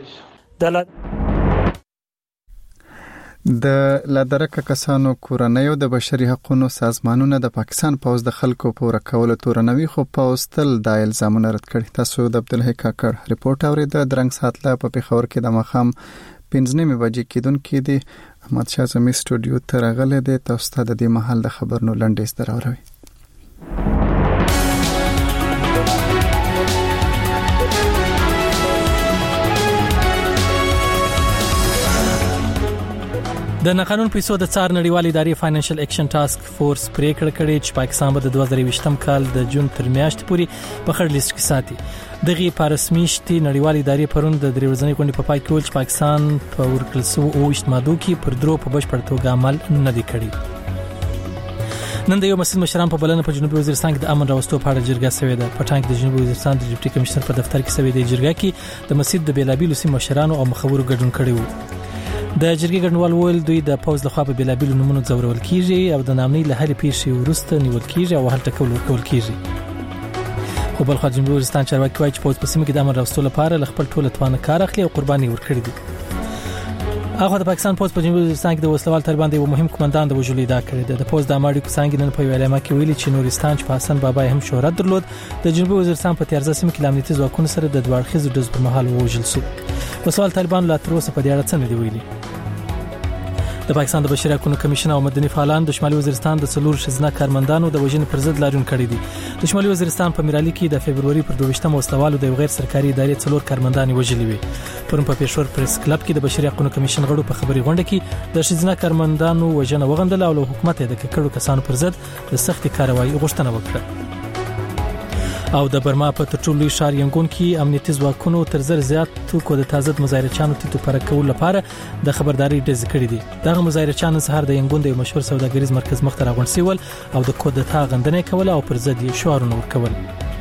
د د لادرکه کسانو کورنۍ او د بشري حقوقو سازمانونو د پاکستان پوز د خلکو پوره کولو تورنوي، خو پوز تل د الزامونو رد کړي. تاسو د عبدالحی کاکړ ریپورت اورید. د درنګ ساتله په پیښور کې د مخام پنځه نیمه بجې کېدون کې دي احمد شاه زمي سټوډیو ته راغلی دی. تاسو ته د دې مهال د خبرونو لنډیز دراوړوي. د ناقانون پیسو د څار نړیوال ادارې فاینانشل اکشن ټاسک فورس پریکړه کړې چې پاکستان به د دوه زره یوولسم کال د جون تر میاشتې پورې په خړ لیست کې ساتي. دغه پارسمیشتي نړیوال ادارې پرون د درې ورځې غونډې په پای کې ول چې پاکستان په ورکلسو او وشت مادو کې پر درو په بشپړ توګه عمل نه دی کړی. نن د یو مسجد مشران په بلنه په جنوبي وزیرستان کې د امن راوستو په اړه جرګه شوې ده. په ټانک د جنوبي وزیرستان د ډیپټي کمشنر په دفتر کې شوې ده. جرګه کې د مسجد د بیلابیلو سیمو مشرانو او مخورو ګډون کړي وو. د جرګې ګډونوال ول دوی د پوز لخوا په بیلابیلو نمونه ځورول کیږي او د نامنۍ له هرې پیښې ورسته نیول کیږي او هل ټکول ورکول کیږي. خو بل خو جنوبي وزیرستان چارواکي وايي چې پوز په سیمه کې د امن راوستو لپاره ل خپل ټوله توان کار اخلي او قرباني ورکړي دي. هغه د پاکستان پوز په جنوبي وزیرستان کې د وسلوال طالبان د یو مهم کمانډان د وژلو ادعا کړې ده. د پوز د اماړي کوسانګ نن په اعلامیه کې ویلي چې نورستان چې په حسن بابا هم شهرت درلود د جنوبي وزیرستان په تیارزه سیمه کې امنیتي ځواکونو سره د دوه اړخیزو ډز پر مهال وژل شو. وسلوال طالبان لا تر اوسه په دې اړه څه نه دی ویلي. د پاکستان د بشري حقوقو کمیشن او مدني فعالان د شمالي وزیرستان د څلور شزنا کارمندانو د وژنې پر ضد لاریون کړی دي. د شمالي وزیرستان په میرالي کې د فبرवरी پر دوه وسلوالو د غیر سرکاري ادارې څلور کارمندان وژلي وي. پرون په پېښور پریس کلب کې د بشري حقوقو کمیشن غړو په خبري غونډه کې د شزنا کارمندانو وژنه وغندل او له حکومت د ککړو کسانو پر ضد د سخت کاروایی غوښتنه وکړه. او د برما په ترټولو شهر ینګون کې امنیتي ځواکونو تر زر زیات توکو د تازه مظاهرچیانو تیتو پر کول لپاره د خبرداري ډز کړې دي. دغه مظاهرچیان سهار د ینګون د یو مشهور سوداګریز مرکز مخ ته راغونډ سول او د کودتا غندنه کوله او پر ضد یې شعارونه ورکول.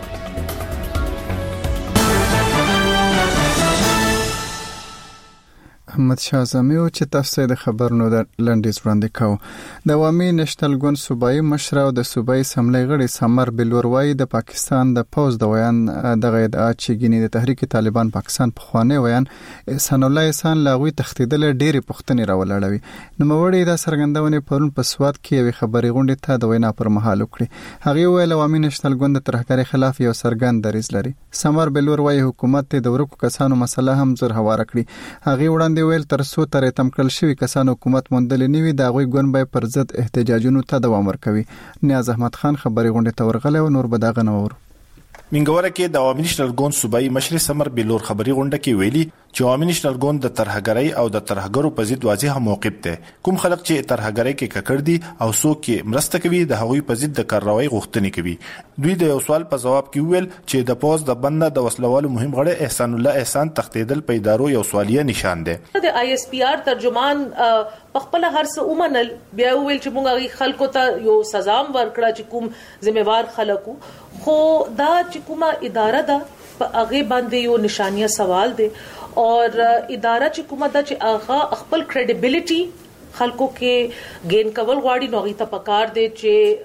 احمد شاه زمي او چې تاسو د خبرونو د لنډیز وړاندې کاو. د عوامي نېشنل ګوند صوبایي مشر او د صوبایي اسمبلی غړي سمر بلور وايي د پاکستان د پوز د ویان د ادعا چې ګینی د تحریک طالبان پاکستان په خوانه ویان احسان الله احسان لاغوي تختیدل ډېری پښتني راولړوي. نو موري د سرګندونې پرون په سواد کې یو خبري غونډه ته د وینا پر مهال وکړي. هغه ویل عوامي نېشنل ګوند د ترهګری خلاف یو سرګند دریځ لري. سمر بلور وايي حکومت د ورکو کسانو مسله هم زر هوار کړی. هغه وړاندې ویل تر څو تر تم کړل شوی کسانو حکومت موندل نیوي دا غوي ګون به پر ضد احتجاجونو ته دوام ورکوي. نیاز احمد خان خبري غونډه ته ورغله او نور بداغه نور منګوره کې د عوامي نېشنل ګوند صوبایي مشر سمر بلور خبري غونډه کې ویلي چې عوامي نېشنل ګوند د ترهګرۍ او د ترهګرو په ضد واضح موقف ته کوم خلک چې ترهګرۍ کې ککړ دي او څوک کې مرسته کوي د هغوی په ضد د کاروایی غوښتنې کوي. دوی د یو سوال په جواب کې ویل چې د پوز د بنده د وسلوالو مهم غړي احسان الله احسان تختیدل په ادارو یو سوالیه نشان ده. د آی اس پی آر ترجمان خپل هر څه ومنل بیا ویل چې موږ خلکو ته یو سزا ورکړه چې کوم ذمہوار خلکو خو دا چې کومه اداره ده په هغه باندې یو نشانیه سوال دی اور اداره چې کومه ده چې هغه خپل کریډیبিলিټي خلکو کې گین کول غواړي نو غي ته پکار دی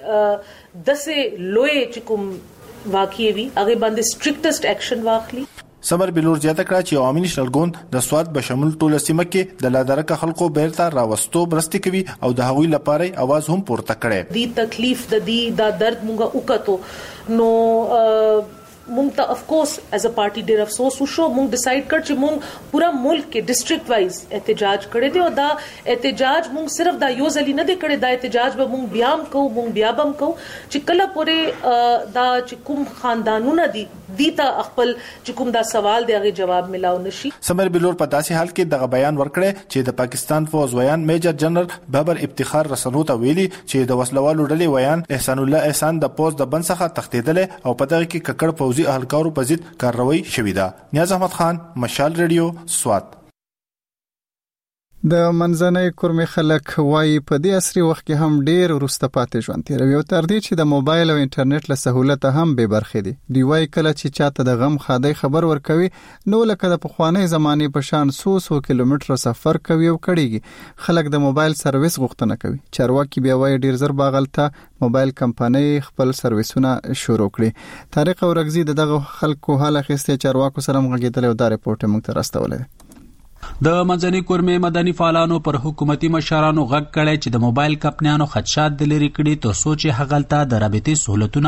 چې دسه لوی چې کوم واقعي وي هغه باندې سټریکټست اکشن واخلي. سمر بلور زیاته کړه چې عوامي نېشنل ګوند د سواد به شامل ټول سیمه کې د لادرکه خلکو بیرته راوستو برستی کوي او د هغوی لپاره आवाज هم پورته کړي. دی تکلیف د دی دا درد مونږه وکړو نو مونږ ته اف کورس ایز ا پارټي ډیر افسوس وشو. مونږ ډیسایډ کړ چې مونږ پورا ملک کې ډیسټریکټ وایز احتجاج کړی دی او دا احتجاج مونږ صرف دا یو ځلی نه دی کړی. دا احتجاج به مونږ بیا هم کوو مونږ بیا هم کوو چې کله پورې دا چې کوم خاندانونه دي دي ته خپل چې کوم دا سوال دی هغه جواب ملاو نشي. سمر بلور په داسې حال کې دغه بیان ورکړی چې د پاکستان فوز ویان میجر جنرال بابر افتخار رسنو ته ویلي چې د وسلوالو ډلې ویان احسان الله احسان د پوز د بن څخه تختیدل او په دغه کې ککړ فوزي اهلکارو په ضد کاروایی شوې ده. نیاز احمد خان مشال ریډیو سوات. د منځنۍ کورمې خلک وايي په دې عصري وخت کې هم ډېر وروسته پاتې ژوند تیروي او تر دې چې د موبایل او انټرنیټ له سہولت هم به برخې دي. دی وايي کله چې چاته د غم خادي خبر ورکوي نو لکه د پخوانی زمانه په شان سو سو کیلومتر سفر کوي او کړيږي. خلک د موبایل سرویس غوښتنه کوي. چارواکي بیا وايي ډېر زر باغلته موبایل کمپنۍ خپل سرویسونه شروع کړي. طارق اورغزي دغه خلکو حاله خسته چارواکو سره مغږیدل او دا رپورټ موږ ته راستولې. د منځنۍ کورمې مدني فعالانو پر حکومتي مشرانو غږ کړی چې د موبایل کمپنیانو خدشات د لري کړي تر څو چې هغلته د رابطې سہولتونه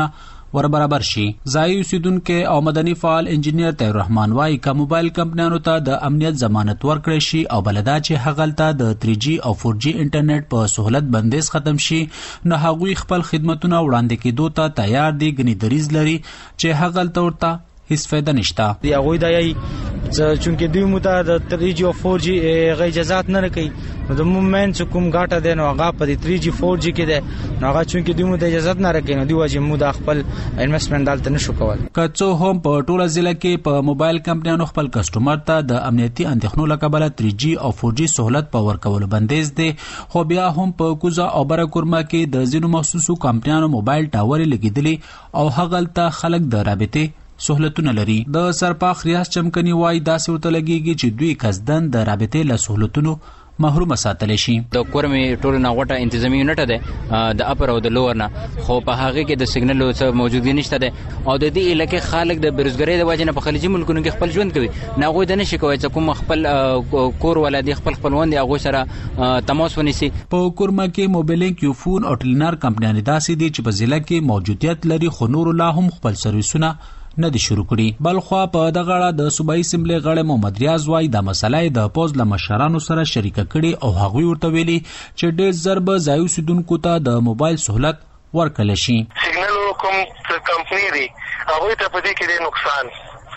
ور برابر شي. ځای اوسیدونکو او مدني فعال انجینیر طاهر رحمان وايي چې موبایل کمپنیانو ته د امنیت ضمانت ورکړي شي او بلدا چې هغلته د تھری جی او فور جی انټرنیټ په سہولت بندیز ختم شي نو هغوی خپل خدماتونه وړاندې کېدو ته تیار دي. غني دریز لري چې هغلته ورته هیڅ فایده نشته. دی هغه د یي چونکه دوی مو ته د تھری جی او فور جی غي اجازه نه کوي نو د مومنت کوم غاټه دی نو هغه په تھری جی فور جی کې دی نو هغه چونکه دوی مو ته اجازه نه راکوي نو دوی واجب مو د خپل انویسټمنټ دالته نشو کول. کڅو هم په ټوله ضلع کې په موبایل کمپنیانو خپل کسٹمر ته د امنیتي اندېښنو لکبله تھری جی او فور جی سہولت په ورکول بندیز دي. خو بیا هم په کوزا او برکورما کې د ځینو مخصوصو کمپنیانو موبایل ټاور لګیدلي او هغلته خلک د رابطې سہولتونه لري. د سرپاخ ریاض چمکني وای داسې ورته لګيږي چې دوی کسدن د رابطې له سہولتونو محروم ساتل شي. د کورمې ټولو نه غټه انتظامی یونټ ده د اپر او د لوور نه خو په هغه کې د سیګنل څه موجودګي نشته ده او د دې علاقې خلک د بیروزګاری د وجې نه په خلیجي ملکونو کې خپل ژوند کوي نه غوي د نشي کوي چې کوم خپل کور ولادي خپل خپلوان دي هغه سره تماس ونیسي. په کورما کې موبایلینګ یو فون او ټلینار کمپنیانې داسې دي چې په ضلع کې موجودیت لري خو نور لا هم خپل سرویسونه نه دي شروع کړي. بلخوا په دغه اړه د صوبایي اسمبلی غړی محمد ریاض وايي د مسلې د پوز له مشرانو سره شریکه کړي او هغوی ورته ویلي چې ډېر ضرب ځای اوسیدونکو ته د موبایل سہولت ورکړل شي. سیګنل کوم کمپنی دی هغه ته په دې کې ډېر نقصان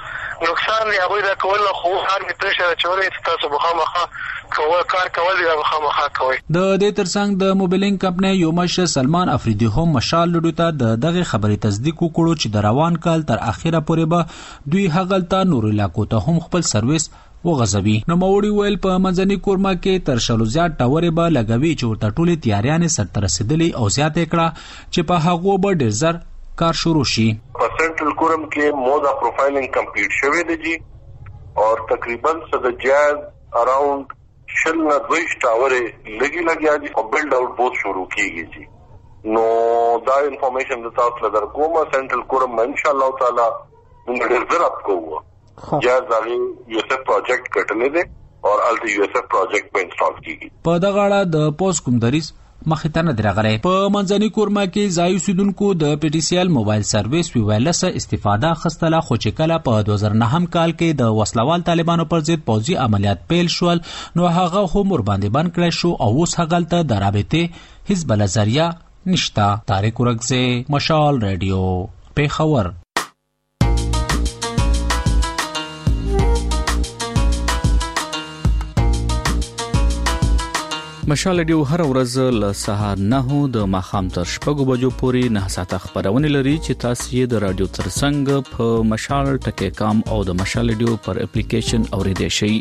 نقصان دی هغه دا کول خو هر می پرشر چورې تاسو بخامخه کوه کار کول دی بخامخه کوي. د دې ترڅنګ د موبایلینګ کمپنی یو مشر سلمان افریدی هم مشال لډو ته د دغه خبرې تصدیق وکړو چې د روان کال تر اخیره پورې به دوی هغلته نور علاقو ته هم خپل سرویس وغځوي. نو موري ویل په منځني کورما کې تر شلو زیات ټاورې به لګوي چې ورته ټولې تیاریانې سرته رسیدلې او زیاته کړه چې په هغه به ډېر زر کار شروع شي. سنټرل کورم کې مودا پروفایلینګ کمپلیټ شوی دی جی اور تقریبا صد جاز اراوند شل نه دویش ټاورې لګي لګیا دي او بلډ آؤٹ بہت شروع کیږي جی. نو دا انفارمیشن د تاسو لپاره کومه سنټرل کورم ان شاء الله تعالی موږ ډېر زر اپ کوو جاز دغه یو څه پروجیکټ کټلې دي او الته یو څه پروجیکټ په انسټال کیږي. په دغه اړه د پوس کوم دریس مخې ته نه درغلي. په منځني کورما کې ځای اوسیدونکو د پی ټی سی ایل موبایل سرویس وی وایرلس استفاده خستله خو چې کله په دوه زره نهم کال کې د وسلوال طالبانو پر ضد پوځي عملیات پیل شول نو هغه هم ور باندې بند کړی شو او اوس هغلته د رابطې حزب الذریه نشتا. طارق ورغزه مشال رادیو پیښور. مشال ډیو هر ورځ له سهار نه د ماخام تر شپږو بجو پورې نه ساعته خبرونه لري چې تاسو یې د رادیو ترڅنګ په مشال ټکی کام او د مشال ډیو پر اپلیکیشن اوریدئ شئ.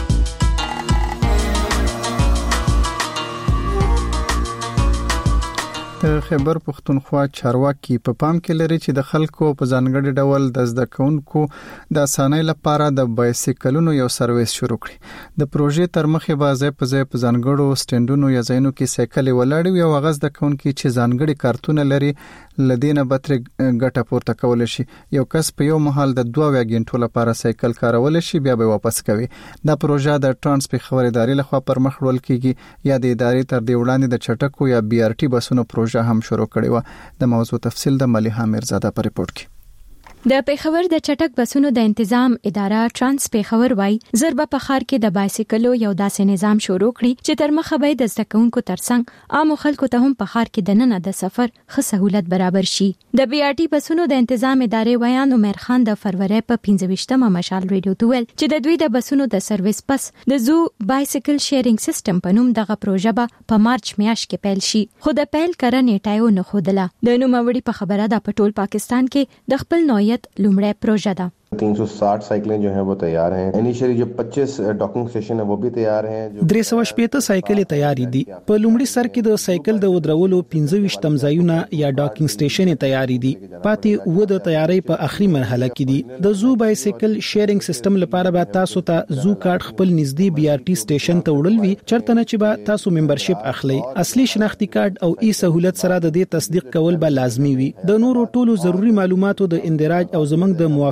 خیبر پختونخوا چارواکي په پام کې لري چې د خلکو په ځانګړي ډول د زده کوونکو د اسانۍ لپاره د بایسیکلونو یو سرویس شروع کړي. د پروژې تر مخې به ځای په ځای په ځانګړو سټینډونو یا ځایونو کې سایکل ولاړ وي او هغه زده کوونکي چې ځانګړي کارتونه لري لدینه بتر ګټه پورته کول شي. یو کس په یو مهال د دوه غنټو لپاره سایکل کارول شي بیا به واپس کوي. دا پروژه د ترانسپورت خبري ادارې لخوا پر مخ وړل کیږي یا د ادارې تر دی وړاندې د چټکو یا بي ار ټي بسونو پروژه هم شروع کړي و. د موضوع تفصیل د مليحه میرزاده پر ریپورت کې. د پیښور د چټک بسونو د تنظیم اداره ترانس پیښور وای زربه په خار کې د بایسیکلو یو داسې نظام شروع کړي چې تر مخه به د زدکونکو ترڅنګ عام خلکو ته هم په خار کې د نن د سفر ښه سہولت برابر شي. د بي ار ټي بسونو د تنظیم ادارې ویان عمر خان د فروری په پنځه ویشتمه مشال ریډیو ته ویل چې د دوی د بسونو د سرویس پس د زو بایسیکل شیرینګ سیستم په نوم دغه پروژه به په مارچ میاشت کې پیل شي. خو د پیل کړه نیټایو نه خودله. د نوموړي په خبره د پټول پاکستان کې د خپل نوعیت لومړی پروژه ده. तीन सौ साठ साइकिलें जो हैं वो तैयार हैं. इनिशियली जो पच्चीस डॉकिंग स्टेशन है वो भी तैयार हैं. درې سوه شپږ سایکلې تیاری دي. په لومړي سر کې د سایکل د ودرولو پنځه ویشت ځایونه یا ډاکینګ سټیشن تیاری دي. پاتې و د تیاری په اخري مرحله کې دي. د زو بایسیکل شیرینګ سیستم لپاره به تاسو ته زو کارت خپل نږدې بي ار ټي سټیشن ته وړل وي چرته نه چې به تاسو ممبرشپ اخلي. اصلي شناختی کارت او ای سہولت سره د دې تصدیق کول به لازمي وي. د نورو ټولو ضروری معلوماتو د اندراج او زمنګ د موافقې تر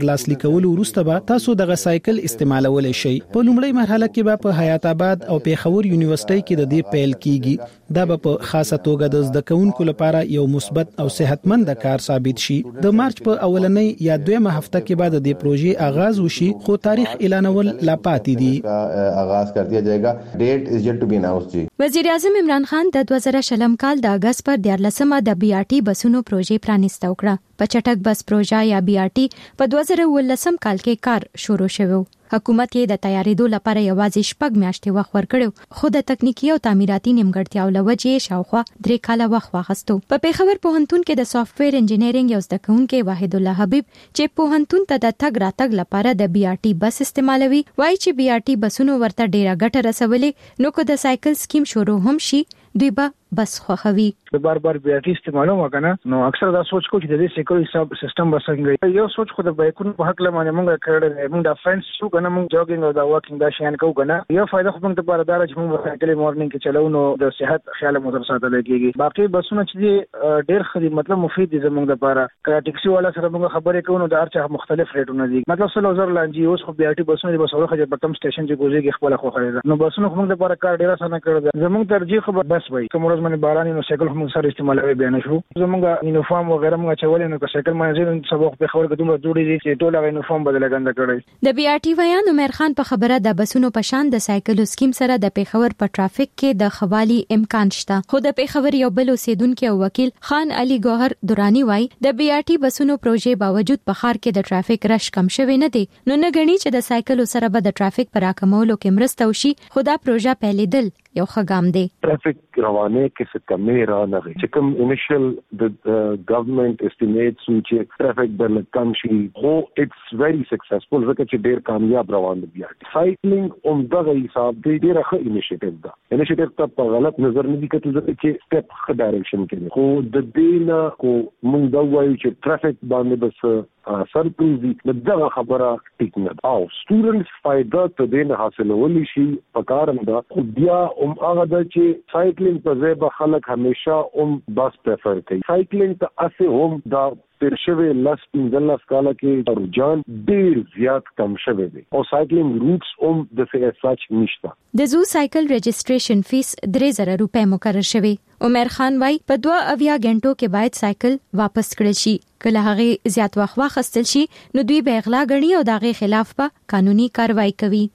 تر لاسلیک کولو وروسته به تاسو دغه سایکل استعمالولای شئ. په لومړی مرحله کې به په حیات آباد او پیښور یونیورسيټي کې د دې پیل کیږي. دا به په خاصه توګه د زده کوونکو لپاره یو مثبت او صحتمند کار ثابت شي. د مارچ په اولنۍ یا دویمه هفته کې بعد د دې پروژې آغاز وشي، خو تاریخ اعلانول لا پاتې دي. آغاز کر دیا جائے گا. ډیټ از یٹ ټو بی اناؤنسڈ. وزیر اعظم عمران خان د دوه زره شلم کال د اگست پر دیارلسمه د بي آر ټي بسونو پروژې پرانیسته وکړه. په چټک بس پروژه یا بي آر ټي په دوه زره ولسم کال کې کار شروع شوی. حکومت یې د تیاریدو لپاره یوازې شپږ میاشتې وخت ورکړو، خو د تکنیکی او تعمیراتي نیمګړتیاو له وجې شاوخوا درې کاله وخت واخیستو. په پیښور پوهنتون کې د سافټویر انجینرینګ یو زده کوونکی واحد الله حبیب چې پوهنتون ته د تګ راتګ لپاره د بي آر ټي بس استعمالوي، وایي چې بي آر ټي بسونو ورته ډیره ګټه رسولې، نو که د سایکل سکیم شروع هم شي دوی به بس خوخوي. بار بار بي آر ټي استعمالوم وکنه، نو اکثر دا سوچ کو چې د دې سیکول حساب سیستم بسنګي. یو سوچ خو د بایکونو په حق لمانه مونږه کړل، مونږ د فرنس شو کنه، مونږ جوګینګ او دا واکینګ دا شیان کو کنه. یو فائدہ خو مونږ ته پر دار چې مونږ سایکل مورنینګ کې چلو، نو د صحت خیال مو تر ساتل کېږي. باقي بسونه چې ډېر خدي مطلب مفید دي زمونږ لپاره. کله ټیکسي والا سره مونږ خبرې کوو نو د هر چا مختلف ریټونه دي. مطلب سلو زر لانجی اوس خو بي آر ټي بسونه د بسوله خجه په کم سټیشن چې ګوزيږي خپل خو خریدا، نو بسونه مونږ لپاره کار ډېر اسانه کړی. زمونږ ترجیح خو بس وای کوم روز باندې باران نو سایکل هم سره استعمالوي بیان شو. زمونږ یونیفارم او غیره موږ چولې نو سایکل باندې سبق په خبر کې دومره جوړې دي چې ټول یونیفارم بدل غند کړی. د بي آر ټي ویان عمر خان په خبره د بسونو په شان د سایکل سکیم سره د پیښور په ټرافیک کې د خوالي امکان شته. خو د پیښور یو بل اوسیدونکو او وکیل خان علي ګوهر دورانی وای د بي آر ټي بسونو پروژې باوجود په ښار کې د ټرافیک رش کم شوی نه دی، نو نه غني چې د سایکل سره به د ټرافیک پر راکمولو کې مرسته وشي. خو دا پروژه پیلېدل یو ښه ګام دی. ټرافیک روانه کې څه کمې را نه غي چې کوم انیشل د ګورنمنت استیمیټس چې ټرافیک بل کم شي، خو اټس ویری سکسسفل ځکه چې ډیر کامیاب روان دي. سایکلینګ اون دغه حساب دی ډیر ښه انیشیټیو ده. انیشیټیو ته په غلط نظر نه دي کتل ځکه چې سټپ ښه ډایرکشن کې خو د دې نه کو موږ دا وایو چې ټرافیک باندې بس سرپوزي دغه خبره ټیک نه او سټوډنټس فائدہ ته دین حاصلول شي پکارم دا خو بیا هم هغه د چې سایکلینګ په ځای به خلک همیشه هم بس پریفر کوي. سایکلینګ ته اسه هم دا تیر شوی لاس پنځلس کاله کې رجحان ډیر زیات کم شوی دی او سایکلینګ روټس هم د څه سچ نشته. د زو سایکل رجسټریشن فیس درې زره روپے مقرر شوی. عمر خان وای په دوه اویا غنټو کې باید سایکل واپس کړل شي. کله هغه زیات وخت واخستل شي نو دوی به اغلا غني او دغه خلاف په قانوني کاروایی کوي.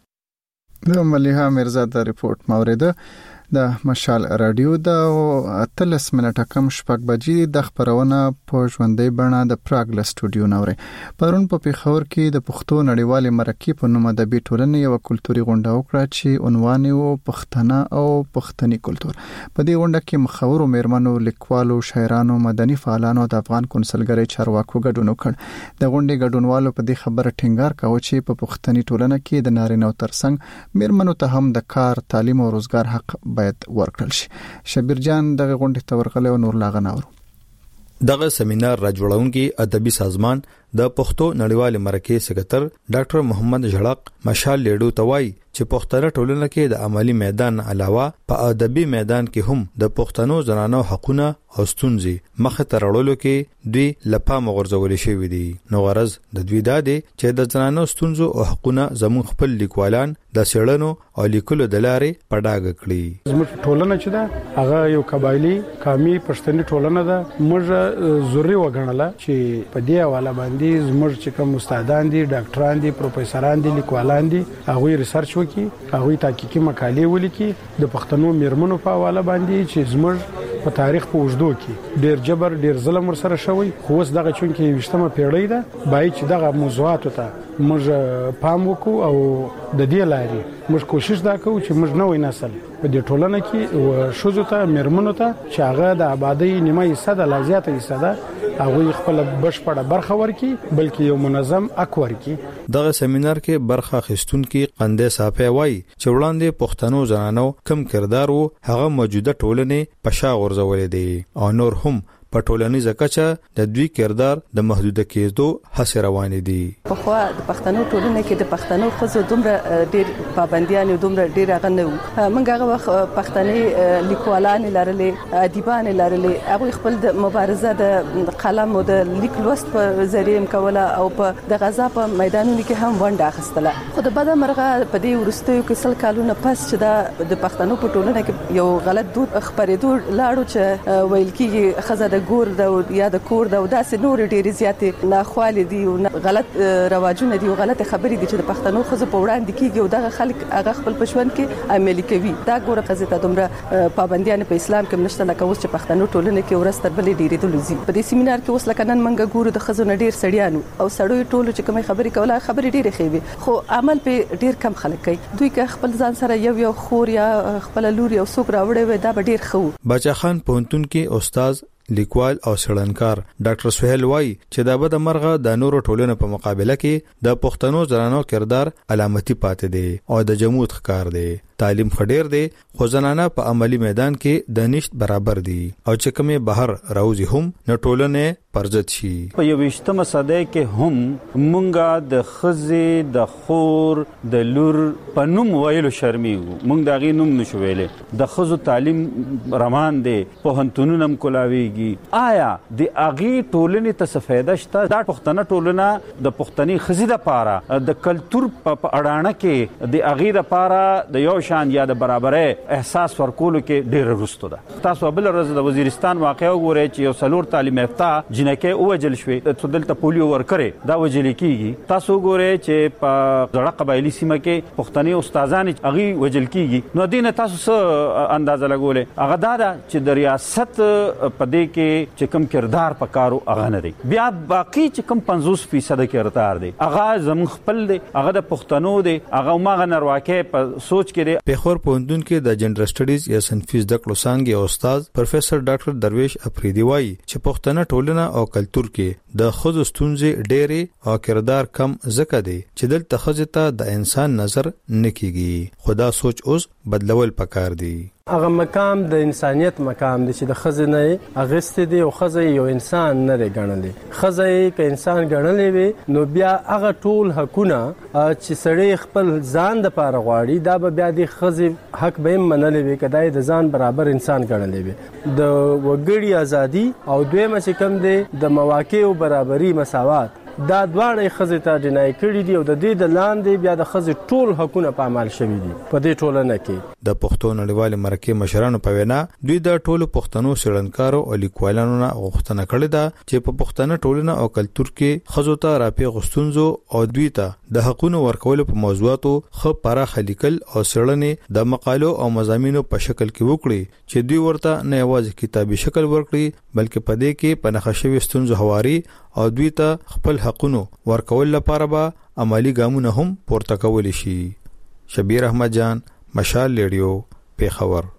د مليحه مرزا د ریپورت موریده د مشال رادیو د اتلس منټه کم شپږ بجې د خبرونه په ژوندۍ بڼه د پراګ له سټوډیو نوري پرون په پیښور کې د پښتو نړیوال مرکې په نوم د بیټولنې یو کلتوري غونډه وکړه چې عنوان یې پښتنه او پښتني کلتور. په دې غونډه کې مخاورو میرمنو، لیکوالو، شاعرانو، مدني فعالانو د افغان کونسلګرۍ چارواکو ګډون وکړ. د غونډې ګډونوالو په دې خبره ټینګار کاوه چې په پښتني ټولنه کې د نارینه ترڅنګ میرمنو ته هم د کار، تعلیم او روزګار حق باید ورکړل شي. شبیر جان دغه غونډې ته ورغلی او نور لاغناورو. دغه سیمینار راجوړونکي ادبي سازمان د پښتو نړیوال مرکې سکرټر ډاکټر محمد جړق مشال لیډو توای چې پښتنه ټولنه کې د عملی میدان علاوه په ادبي میدان کې هم د پښتنو زنانو حقوقونه او ستونزې مخه ته راوړلو کې دوی لپاره مغرضول شوی دي. نو غرض د دوی دا دی چې د زنانو ستونزو او حقوقونه زموږ خپل لیکوالان د سړنو او لیکلو د لارې پډاګ کړي. زموږ ټولنه چې ده هغه یو قبایلی قومي پښتني ټولنه ده. موږ ضروري وګڼله چې په دې حواله باندې زموږ چې کوم استادان دي، ډاکټران دي، پروفیسوران دي، لیکوالان دي، هغه ریسرچ وکړي، هغه تحقیقي مقالې ولیکي د پښتنو میرمنو په حواله باندې چې زموږ په تاریخ په وجدو کې ډیر جبر، ډیر ظلم ورسره شوی. خو اوس دغه چون کې وشتمه پیړۍ ده باید چې دغه موضوعات ته موږ پام وکړو او د دې لارې موږ کوشش دا کوو چې موږ نوې نسل په دې ټولنه کې او شوزو ته میرمنو ته چې هغه د آبادی نیمه حصہ د لازیات حصہ ده هغه خپل بشپړه برخه ورکي بلکې یو منظم اک ورکي. دغه سیمینار کې برخه اخیستونکي قنده صافه وای چې وړاندې پښتنو زنانو کم کردار وو هغه موجوده ټولنه پشا غورځولې دي او نور هم په ټولنیزه کچه د دوی کردار د محدوده کېدو هڅې روانې دي. په خو د پښتنو ټولنه کې د پښتنو خزو دومره ډېر پابنديان دومره ډېر غنه وو. موږ هغه وخت پښتني لیکوالان لرلې، ادیبان لرلې، هغه خپل د مبارزه د قلم او د لیک لوست په ذریعہ کوله او په د غزا په میدانونو کې هم ونډه اخیستله. خو د بده مرغه په دې ورستیو کې سل کالونه پس چې دا د پښتنو په ټولنه کې یو غلط دود خبرېدو لاړو چې ویل کېږي خزه د ګور د یا د کور د داسې نور ډېر زیاتې ناخوالې دي او غلط رواجونه دي او غلط خبرې دي چې د پښتنو خزه په وړاندې کېږي او دغه خلک هغه خپل پښوند کې عملي کوي. دا ګوره خزه ته دومره پابندیان په اسلام کې نشته لکه اوس چې پښتنو ټولنه کې ورستر بلې ډېرې دلوزي. په دې سیمینار کې اوس لکه نن منګه ګورو د خزو نه ډېر سړیانو او سړیو ټولو چې کومه خبرې کوله خبرې ډېرې خوي خو عمل په ډېر کم خلک کوي. دوی که خپل ځان سره یو یو خور یا خپل لور یو څوک راوړي وي دا به ډېر خو. باچا خان پونتون کې استاد لیکوال او څېړنکار ډاکټر سہیل وای چې دا به د مرغه د نورو ټولنو په مقابله کې د پښتنو زنانو کردار علامتي پاتې دي او د جمود ښکار دي. تعلیم خډیر دی خو زنانه په عملی میدان کې د نشت برابر دي او چې کومه بهر راوځي هم نه ټولنه پرځت شي. په یوشتمه صدۍ کې هم مونږه د خزې د خور د لور په نوم ویلو شرمېږو. مونږ د غي نوم نشو ویلې. د خزو تعلیم روان دي په هنتونو نم کولاویږي. آیا د اغي ټولنې ته فائدہ شته؟ دا پښتنه ټولنه د پښتني خزې د پاره د کلچر په اړانه کې د اغي د پاره د یو شان یا د برابرۍ احساس ورکولو کې ډېر رسټو ده. تاسو بل ورځ د وزیرستان واقعا وګورئ چې یو څلور تعلیم یافته جنکه اوجل شوې څو دلته پولیو ورکړي دا وجل کیږي. تاسو وګورئ چې په ځړه قبایلی سیمه کې پښتني استادان اغي وجل کیږي. نو دینه تاسو څه اندازه لګولې هغه دا چې د ریاست په دې کې چې کوم کردار پکارو هغه نه دی. بیا باقی چې کوم پنځوس فیصد کردار دی هغه زموږ خپل دی هغه د پښتنو دی هغه ماغه نرواکه په سوچ کې پیښور پوهنتون کې د جنډر سټډیز یا صنفي زده کړو څانګې استاد پروفیسور ډاکټر درویش افریدي وایي چې پښتنه ټولنه او کلچر کې د خزو ستونزې ډېرې او کردار کم ځکه دی چې دلته خزې ته د انسان نظر نکېږي. خدا سوچ اوس بدلول پکار دی. هغه مقام د انسانيت مقام دی چې د خزینه اغست دی او خزه یو انسان نه دی ګڼلې. خزه ک انسان ګڼلې وي نو بیا هغه ټول حقونه چې سړی خپل ځان د پاره غواړي دا به بیا د خزه حق به منلې وي کدای د ځان برابر انسان ګڼلې وي. د وګړي ازادي او دویمه چې کم دی د مواقع او برابرۍ مساوات دا دواړه خزه ته جنای کړی دی او د دې د لاندې بیا د خزه ټول حقونه په عمل شوي دي په دې ټولنه کې. د پښتو نړیوال مرکه مشرانو په وینا دوی د ټولو پښتنو څېړنکارو او لیکوالانو نه غوښتنه کړې ده چې په پښتنه ټولنه او کلچر کې خزو ته راپی غستونزو او دوی ته د حقونو ورکول په موضوعاتو خو پراخه لیکل او څېړنې د مقالو او مضامینو په شکل کې وکړي چې دوی ورته نه یوازې کتابي شکل ورکړي بلکې په دې کې په نخښوي ستونزو هواري او دوی ته خپل حقونو ورکول لپاره به عملی ګامونه هم پورته کول شي. شبیر احمد جان، مشال ریډیو، پیښور.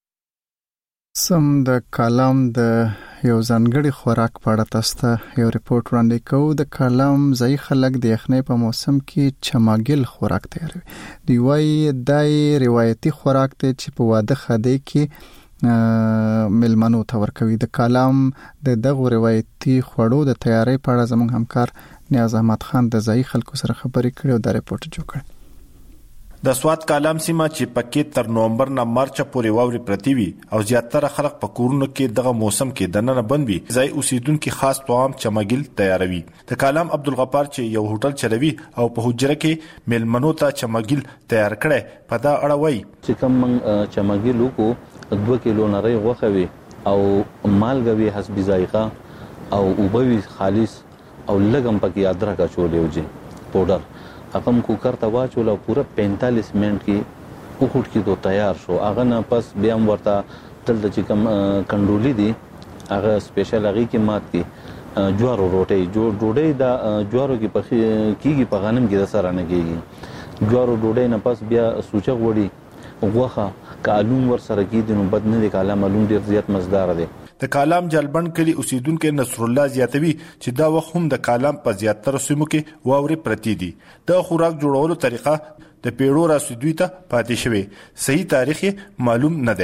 سم د کالام د یو ځانګړي خوراک په اړه تاسو ته یو ریپورت وړاندې کوو. د کالام ځای خلک د یخنۍ په موسم کې چماګل خوراک تیاروي. دی وايي دای روایتي خوراک ته چې په واده خدای کې ملمنو ته ورکوي. د کالام د دغه روایتي خوړو د تیاری په اړه زموږ همکار نیاز احمد خان د ځای خلکو سره خبرې کړې او دا ریپورت جوړ کړ. د سواد کالام سیمه چې پکې تر نومبر نه مارچ پورې واوري پرتی وي او زیاتره خلک په کورونو کې دغه موسم کې دننه بند وي. ځای اوسیدونکو خاص طعام چماګل تیاروي. د کالام عبدالغفار چې یو هوټل چلوي او په حجره کې ملمنو ته چماګل تیار کړي په دا اړه وایي چې کوم چماګل وکړو دوه کیلو نری غوښه وي او مالګه وي حسب ذائقه او اوبوي خالص او لګم پکې ادرک اچولې وځي پاوډر اقم کوکر ته واچول او پورا پینتالیس منټ کې وخت کې تو تیار شو. هغه نه پس بیا ورته تل د چې کوم کندولي دي هغه سپیشل هغه کې مات کې جوارو روټي جوړ ډوډۍ د جوارو کې پخې کیږي په غنم کې د سره نه کیږي. جوارو ډوډۍ نه پس بیا سوچه وړي غوخه کالوم ور سره کیږي نو بد نه دي. کالام علوم ډیر زیات مزدار دي. د کالام جلبند کلی اوسیدونکو نصر الله زیاتوي چې دا وخت هم د کالام په زیاتره سیمو کې واوري پرتی دي. د خوراک جوړولو طریقه د پیړو راځي دوی ته پاتې شوی. صحیح تاریخ معلوم نه دی.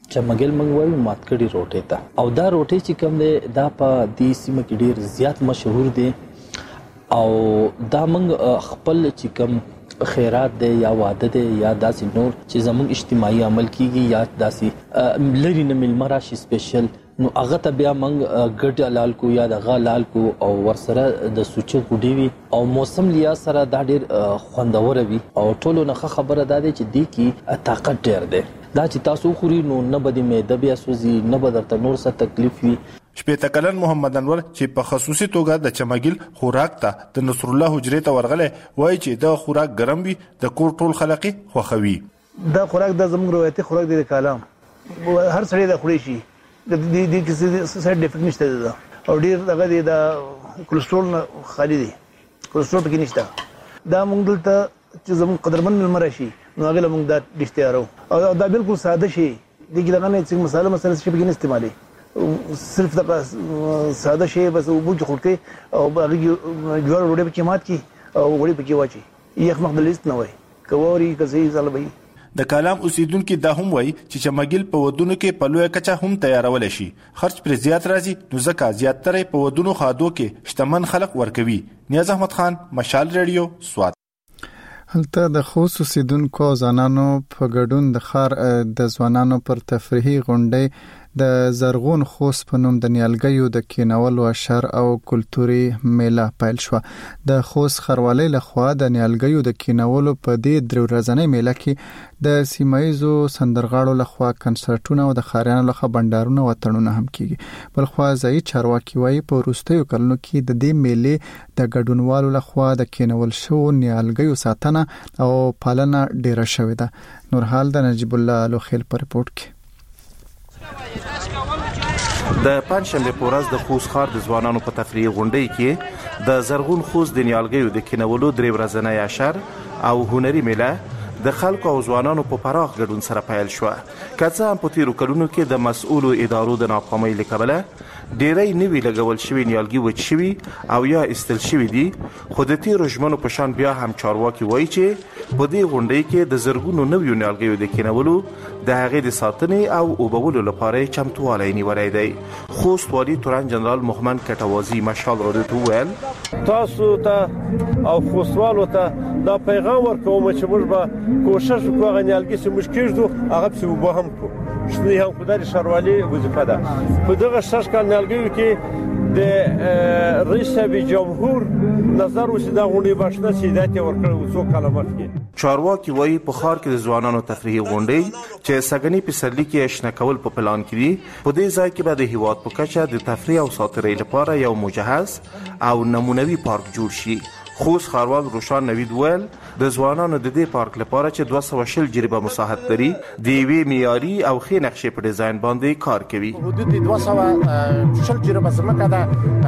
چمګل منګوي ماتکړي روټي ته او دا روټي چې کوم دی دا په دې سیمه کې ډیر زیات مشهور دي او دا موږ خپل چې کوم خیرات دی یا واده دی یا داسې نور چې زموږ اجتماعي عمل کیږي یا داسې لري نه ملمه راشي سپیشل نو هغه ته بیا موږ ګډ لال کو یا د غا لال کو او ورسره د سوچو غوډي وي او موسم لیا سره دا ډیر خوندور وي او ټولو نه خبره ده چې دی کی طاقت ډیر ده دا چې تاسو خوري نو نه بده مې د بیا سوزي نه بدرته نور څه تکلیف وي شپېته کلن محمد انور چې په خصوصي توګه د چمګل خوراک ته د نصر الله حجرې ته ورغله وایي چې د خوراک ګرم وي د کور ټول خلقي خوخوي دا خوراک د زموږ روایتي خوراک دی د کلام هر سړی د خوري شي د دې د کیسې سایډ افیکټ نشته ده او ډیر دغه دی د کولېسترول خالي دی کولېسترول پکې نشته دا موږ دلته چې زموږ قدرمن ملمر شي نو هغه موږ دا ډیش تیارو او دا بالکل ساده شي دغه دغه نه چې مصالحه مسله شي پکې نه استعمالي صرف دا ساده شي بس وبوج خورته او هغه جوړ وړي پکې مات کی او وړي پکې واچي یخ مخدلیست نه وای کووري کزي زلبي د کلام اوسیدونکو دا هم وای چې چمګل په ودونو کې په لوی کچه هم تیارول شي خرج پر زیات راځي نو ځکه زیات ترې په ودونو خادو کې شتمن خلک ورکوي نیاز احمد خان مشال ریډیو سوات هلته د خوست اوسیدونکو ځوانانو په ګډون د خار د ځوانانو پر تفریحي غونډې د زرغون خوست په نوم د نیالګیو د کینولو اشر او کلتوري میله پیل شو د خوست خروالۍ لخوا د نیالګیو د کینولو په دې درو ورځنۍ میله کې د سیمایزو سندرغاړو لخوا کنسرټونه او د خاریانو لخوا بندرونه او تړونه هم کیږي بلخوا ځای چارواکي وایي په وروستیو کلونو کې د دې میلې د ګډونوالو لخوا د کینول شو نیالګیو ساتنه او پالنه ډیره شوې ده نور حال د نجیب الله لوخیل پر رپورت کې د پنځشنبه په ورځ د خوست ښار د ځوانانو په تفریحي غونډې کې د زرغون خوست د نیالګیو د کینولو درې ورځنۍ اشر او هنري میله د خلکو او ځوانانو په پراخ ګډون سره پیل شو که څه هم په تیرو کلونو کې د مسؤلو ادارو د ناکامۍ له کبله ډیری نوي لګول شوي نیالګي وچ شوي او یا استل شوي دي خو د تیرو ژمنو په شان بیا هم چارواکي وایي چې په دې غونډې کې د زرګونو نویو نیالګیو د کینولو د هغې د ساتنې او اوبولو لپاره چمتوالی نیولی دی خوست والي تورن جنرال محمد کټوازي مشال راډیو ته وویل تاسو ته او خوستوالو ته دا پیغام ورکوم چې موږ به کوشش وکړو هغه نیالګي چې موږ کېږدو هغه پسې اوبه هم کړو شنې هم خو دا د ښاروالۍ وظیفه ده په دغه شش کال نیالګیو کې د رئیس صاحب جمهور نظر و چې دا غونډې به شنه سي هدایت یې ورکړی و څو کاله مخکې چارواکي وایي په ښار کې د ځوانانو تفریحي غونډې چې سږني پسرلي کې یې شنه کول په پلان کې دي په دې ځای کې به د هېواد په کچه د تفریح او ساتیرۍ لپاره یو مجهز او نمونوي پارک جوړ شي خوست ښاروال روشان نوید ویل د ځوانانو د دې پارک لپاره چې دوه سوه شل جریبه مساحت لري د یوې معیاري او ښې نقشې په ډیزاین باندې کار کوي حدود دوه سوه شل جریبه ځمکه ده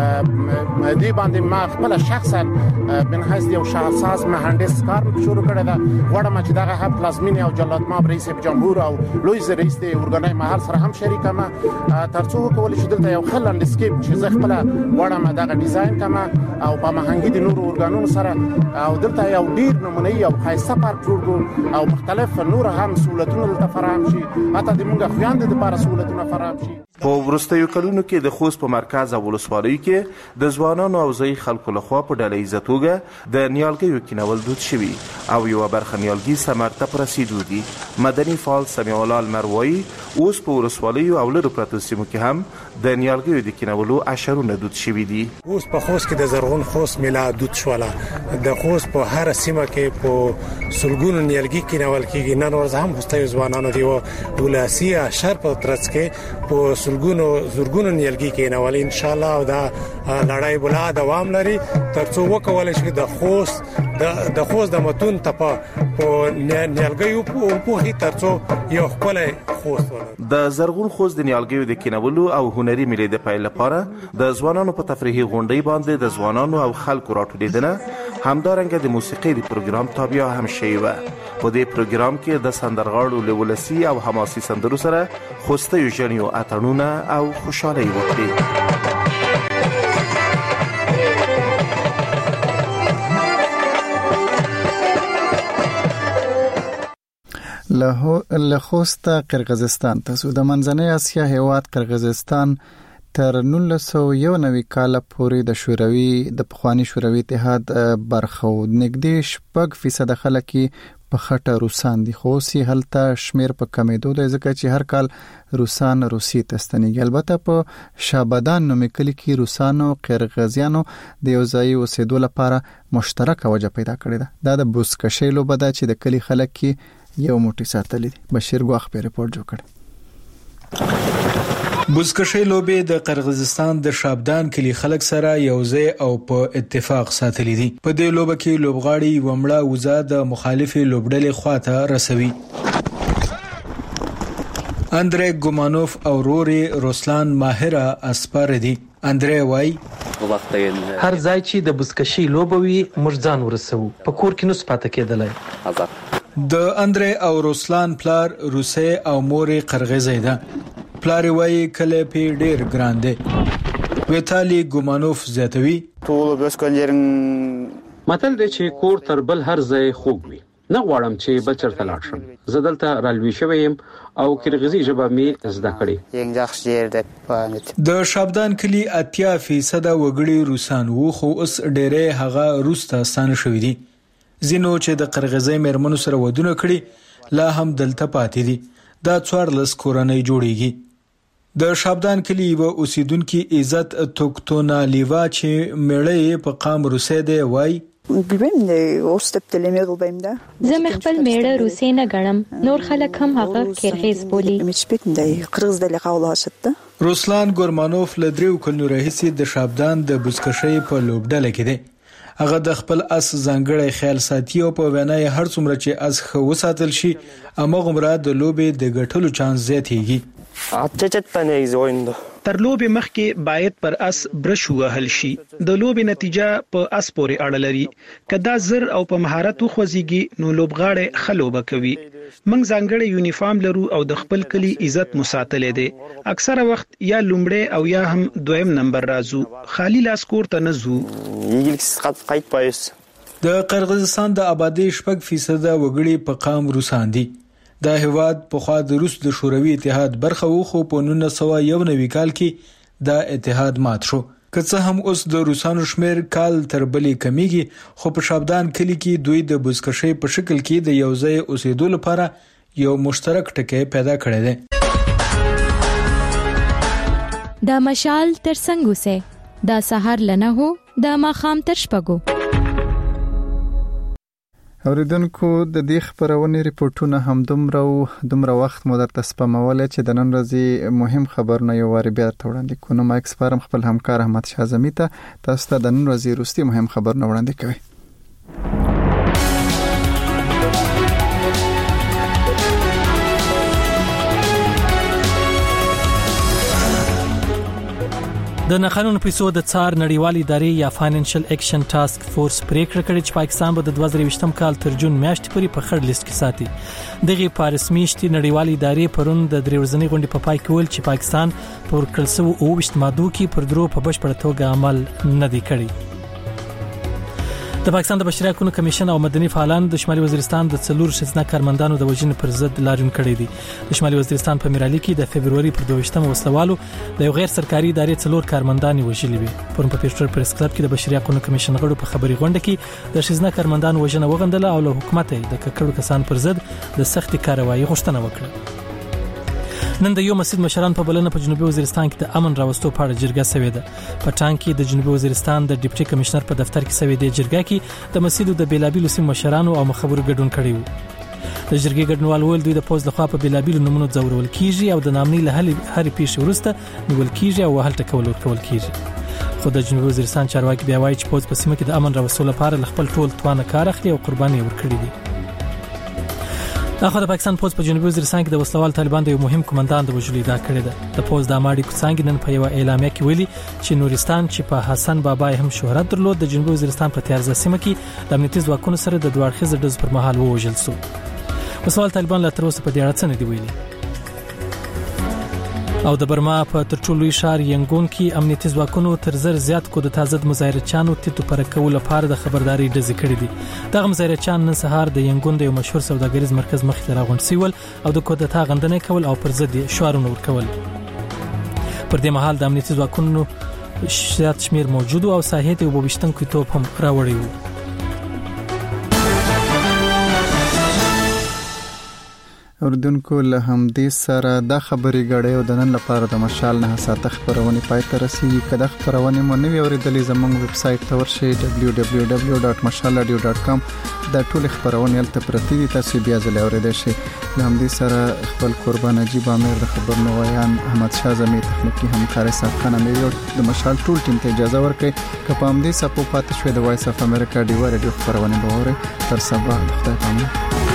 دې باندې ما خپله شخصا من حیث یو شهرساز مهندس کار شروع کړی ده غواړم چې دغه هم پلازمینې او جلالتمآب رئیس جمهور او لوی رئیس د اورګانای محل سره هم شریک یم تر څو وکولی چې دلته یو ښه لنډسکیپ چې زه خپله غواړم دغه ډیزاین کړم او په مهنګي د نورو اورګانونو سره او دلته یو ډیر نمونه‌ای او ښایسته پارک جوړ کړو او مختلف نور هم سہولتونه دلته فراهم شي حتی د موږ خویندو لپاره سہولتونه فراهم شي په وروستیو کلونو کې د خوست په مرکز او ولسوالیو کې د ځوانانو او ځایي خلکو لخوا په ډله ایزه توګه د نیالګیو کینول دود شوي او یوه برخه نیالګي ثمر ته په رسېدو دي مدني فعال سمیع الله لمر وایي اوس په ولسوالیو او لرو پرتو سیمو کې هم د نیالګیو د کینولو اشرونه دود شوي دي اوس په خوست کې د زرغون خوست میله دود شوله د خوست په هر سیمه کې په سلګونو نیالګي کینول کېږي نن ورځ هم خوستي ځوانانو دی ولاسي اشر په ترڅ کې په سلګونو زورګونو نیالګي کینول ان شاء الله او دا لړۍ بلا دوام لري ترڅو وکول شي د خوست د خوست د متون ته په نیالګیو په هي ترڅو یو خپل خوست د زرغون خوست د نیالګیو د کینولو او هنري میلې د پیل لپاره د ځوانانو په تفریحي غونډې باندې د ځوانانو او خلکو راټولېدنه همدارنګه د موسیقۍ د پروګرام تابع هم شوی و په دې پروګرام کې د سندرغاړو له ولسي او حماسي سندرو سره خوستیو ژڼیو اتڼونه او خوشحالۍ وکړي له خوست قرغیزستان ته سو د منځنۍ اسیا هیواد قرغیزستان تر نولس سوه یو نوي کال پورې د شوروي د پخوانی شوروي اتحاد برخه و. نږدې شپږ فیصد خلک په خټه روسان دي، خو سي هلته شمیر په کمیدو دی ځکه چې هر کال روسان روسي ته ستنېږي. البته په شابدان نومې کلي کې روسانو قرغیزیانو د یو ځای اوسېدو لپاره مشترکه وجه پیدا کړې ده. دا د بوسکشۍ لوبه ده چې د کلي خلک کې یو موټی ساتلی دي. بشیر ګواخ په ریپورت جوړ کړ. بوسکشۍ لوبې د قرغیزستان د شابدان کلی خلک سره یوځای او په اتفاق ساتلی دي. په دې لوبه کې لوبغاړي ومړه وزا د مخالفي لوبډلې خواته رسوي. اندرې ګومانوف او روري روسلان ماهره اسپر دي. اندرې وای هر ځای چې د بوسکشۍ لوبه وي موږ ځان ورسو، په کور کې نو سپاته کېدلای. د اندرې او روسلان پلار روسي او موري قرغیزي ده. پلار وای کله پی ډیر ګران دی. ویتالي ګومانوف زیاتوي ټول بسکلرن متل دی چې کور تر بل هر ځای خوږ وي. نه غواړم چې بل چرته لاړ شم. زه دلته رالوي شوی یم او قرغیزي ژبه می زده کړې. د شابدان کلی اتیا فیصد وګړي روسان وو، خو اوس ډېرې هغه روسته ستانه شوی دي. زینو چې د قرغیزي مېرمنو سره ودونه کړي لا هم دلته پاتې دي. دا څوارلس کورنۍ جوړیږي. د شابدان کلی و اوسیدونکو عزت توکتونا لیوا چې مړې په قام روسي دی وای زه خپل میړه روسي نه ګڼم، نور خلک هم هغه قرغیز بولي. روسلان ګورمانوف لدریو کلونو راهیسې د شابدان د بوسکشۍ په لوبډله کې دی. هغه د خپل اس ځانګړی خیال ساتي او په وینا یې هر څومره چې اس خو وساتل شي امغه مراد د لوبې د ګټلو چانس زیاتېږي. تر لوبې مخکې باید پر اس برش وهل شي. د لوبې نتیجه په اس پورې اړه لري. کدا زر او په مهارت خوځيږي نو لوبغاړي خلوبه کوي. موږ ځانګړی یونیفارم لرو او د خپل کلی عزت مساتلې دي. اکثره وخت یا لومړی او یا هم دویم نمبر راځو، خالی لاس کور ته نه ځو. د قرغیزستان د آبادی شپږ فیصد وګړي په قام روسان دي. دا هیواد په خوا د روس د شوروي اتحاد برخه و، خو په نولس سوه یو نوي کال کې دا اتحاد مات شو. که څه هم اوس د روسانو شمیر کال تر بلې کمیږي، خو په شابدان کلی کې دوی د بوسکشۍ په شکل کې د یو ځای اوسېدو لپاره یو مشترک ټکی پیدا کړی دی. دا مشال تر څنګه سه دا سحر لنه هو دا ماخام تر شپګو. اوریدونکو د دې خبرونه ریپورتونه هم دومره دومره وخت مو درته سپمول چې د نن ورځې مهم خبرونه یو واری بیا تر وړاندې کوم. ماکس فارم خپل همکار احمد شازمی ته تاسو ته د نن ورځې روستي مهم خبرونه وړاندې کوي. د ناقانون پیسو د څار نړیوالې ادارې یا فاینانشل اکشن ټاسک فورس پریکړه کړې چې پاکستان به د دوه زره یوولسم کال تر جون میاشتې پورې په خړ لیست کې ساتي. دغه پارسمي شتي نړیوالې ادارې پرون د درې ورځنۍ غونډې په پای کې ویل چې پاکستان پر کلسو او وشت مادو کې پر درو په بشپړه توګه عمل نه دی کړی. د پاکستان د بشري حقوقو کمیشن او مدني فعالان د شمالي وزیرستان د څلور شزنا کارمندانو د وژنې پر ضد لاریون کړی دی. د شمالي وزیرستان په میرالي کې د فبرवरी پر دوه وسلوالو د یو غیر سرکاري ادارې څلور کارمندان وژلي وي. پرون په پیښور پریس کلب کې د بشري حقوقو کمیشن غړو په خبري غونډه کې د شزنا کارمندانو وژنه وغندله او له حکومت د ککړو کسان پر ضد د سختي کاروایی غوښتنه وکړه. نن د یو مسجد مشران په بلنه په جنوبي وزیرستان کې د امن راوستو په اړه جرګه شوې ده. په ټانګ کې د جنوبي وزیرستان د ډیپټي کمشنر په دفتر کې شوې ده جرګه کې د مسجدو د بیلابیلو سیمو مشرانو او مخبرو ګډون کړي وو. د جرګې ګډونوال ویل دوی د پوز لخوا په بیلابیلو نمونو ځورول کیږي او د نامنۍ له هرې پیښې وروسته نیول کیږي او وهل ټکول ورکول کیږي. خو د جنوبي وزیرستان چارواکي بیا وایي چې پوز په سیمه کې د امن راوستو لپاره خپل ټول توان کار اخلي او قرباني ورکړي دي. اخو د پاکستان پوز په جنوبي وزیرستان کې د وسلوال طالبان د یو مهم کمانډان د وژلو ادعا کړې ده. د پوز د اماډي کوڅنګ نن په یو اعلامیه کې ویلي چې نورستان چې په حسن بابا هم شهرت درلود د جنوبي وزیرستان په تیارزه سیمه کې د امنیتي ځواکونو سره د دوه اړخیز ډز پر مهال ووژل شو. وسلوال طالبان لا تر اوسه په دې اړه څه نه دی ویلي. او د برما په ترټولوي شهر ینګون کې امنیتي ځواکونو تر زر زیات کو د تازه مظاهرچانو تیتو پر کول لپاره د خبرداري ډزې کړې دي. دغه مظاهرچان نن سهار د ینګون د یو مشهور سوداګریز مرکز مخ ته راغونډ سیول او د کودتا غندنه کول او پر ضد شعارونه ورکول. پر دې مهال د امنیتي ځواکونو شات شمیر موجود او ساحې ته وبوشتن کې توپ هم راوړی وو. اوردونکو له همدې سره د خبري غړې او د نن لپاره د مشال نه ساته خبرونه پای ته رسیدي. کله خبرونه مو نوي اوریدلې زموږ ویب سټ ته ورشي دبلیو دبلیو دبلیو ډاټ مشال رادیو ډاټ کام. دا ټول خبرونه تل پرتی دي، تاسو بیا ځل اوریدئ شئ. له همدې سره خپل قربان نجیب امیر د خبرونو ویان احمد شاه زمي تخنیکی همکار صاحب خان امیر د مشال ټول ټیم ته اجازه ورکړي. کپام دې سپو پاتې شوی د وایس اف امریکا دی رادیو خبرونه به وره تر سبا. خدای پامن.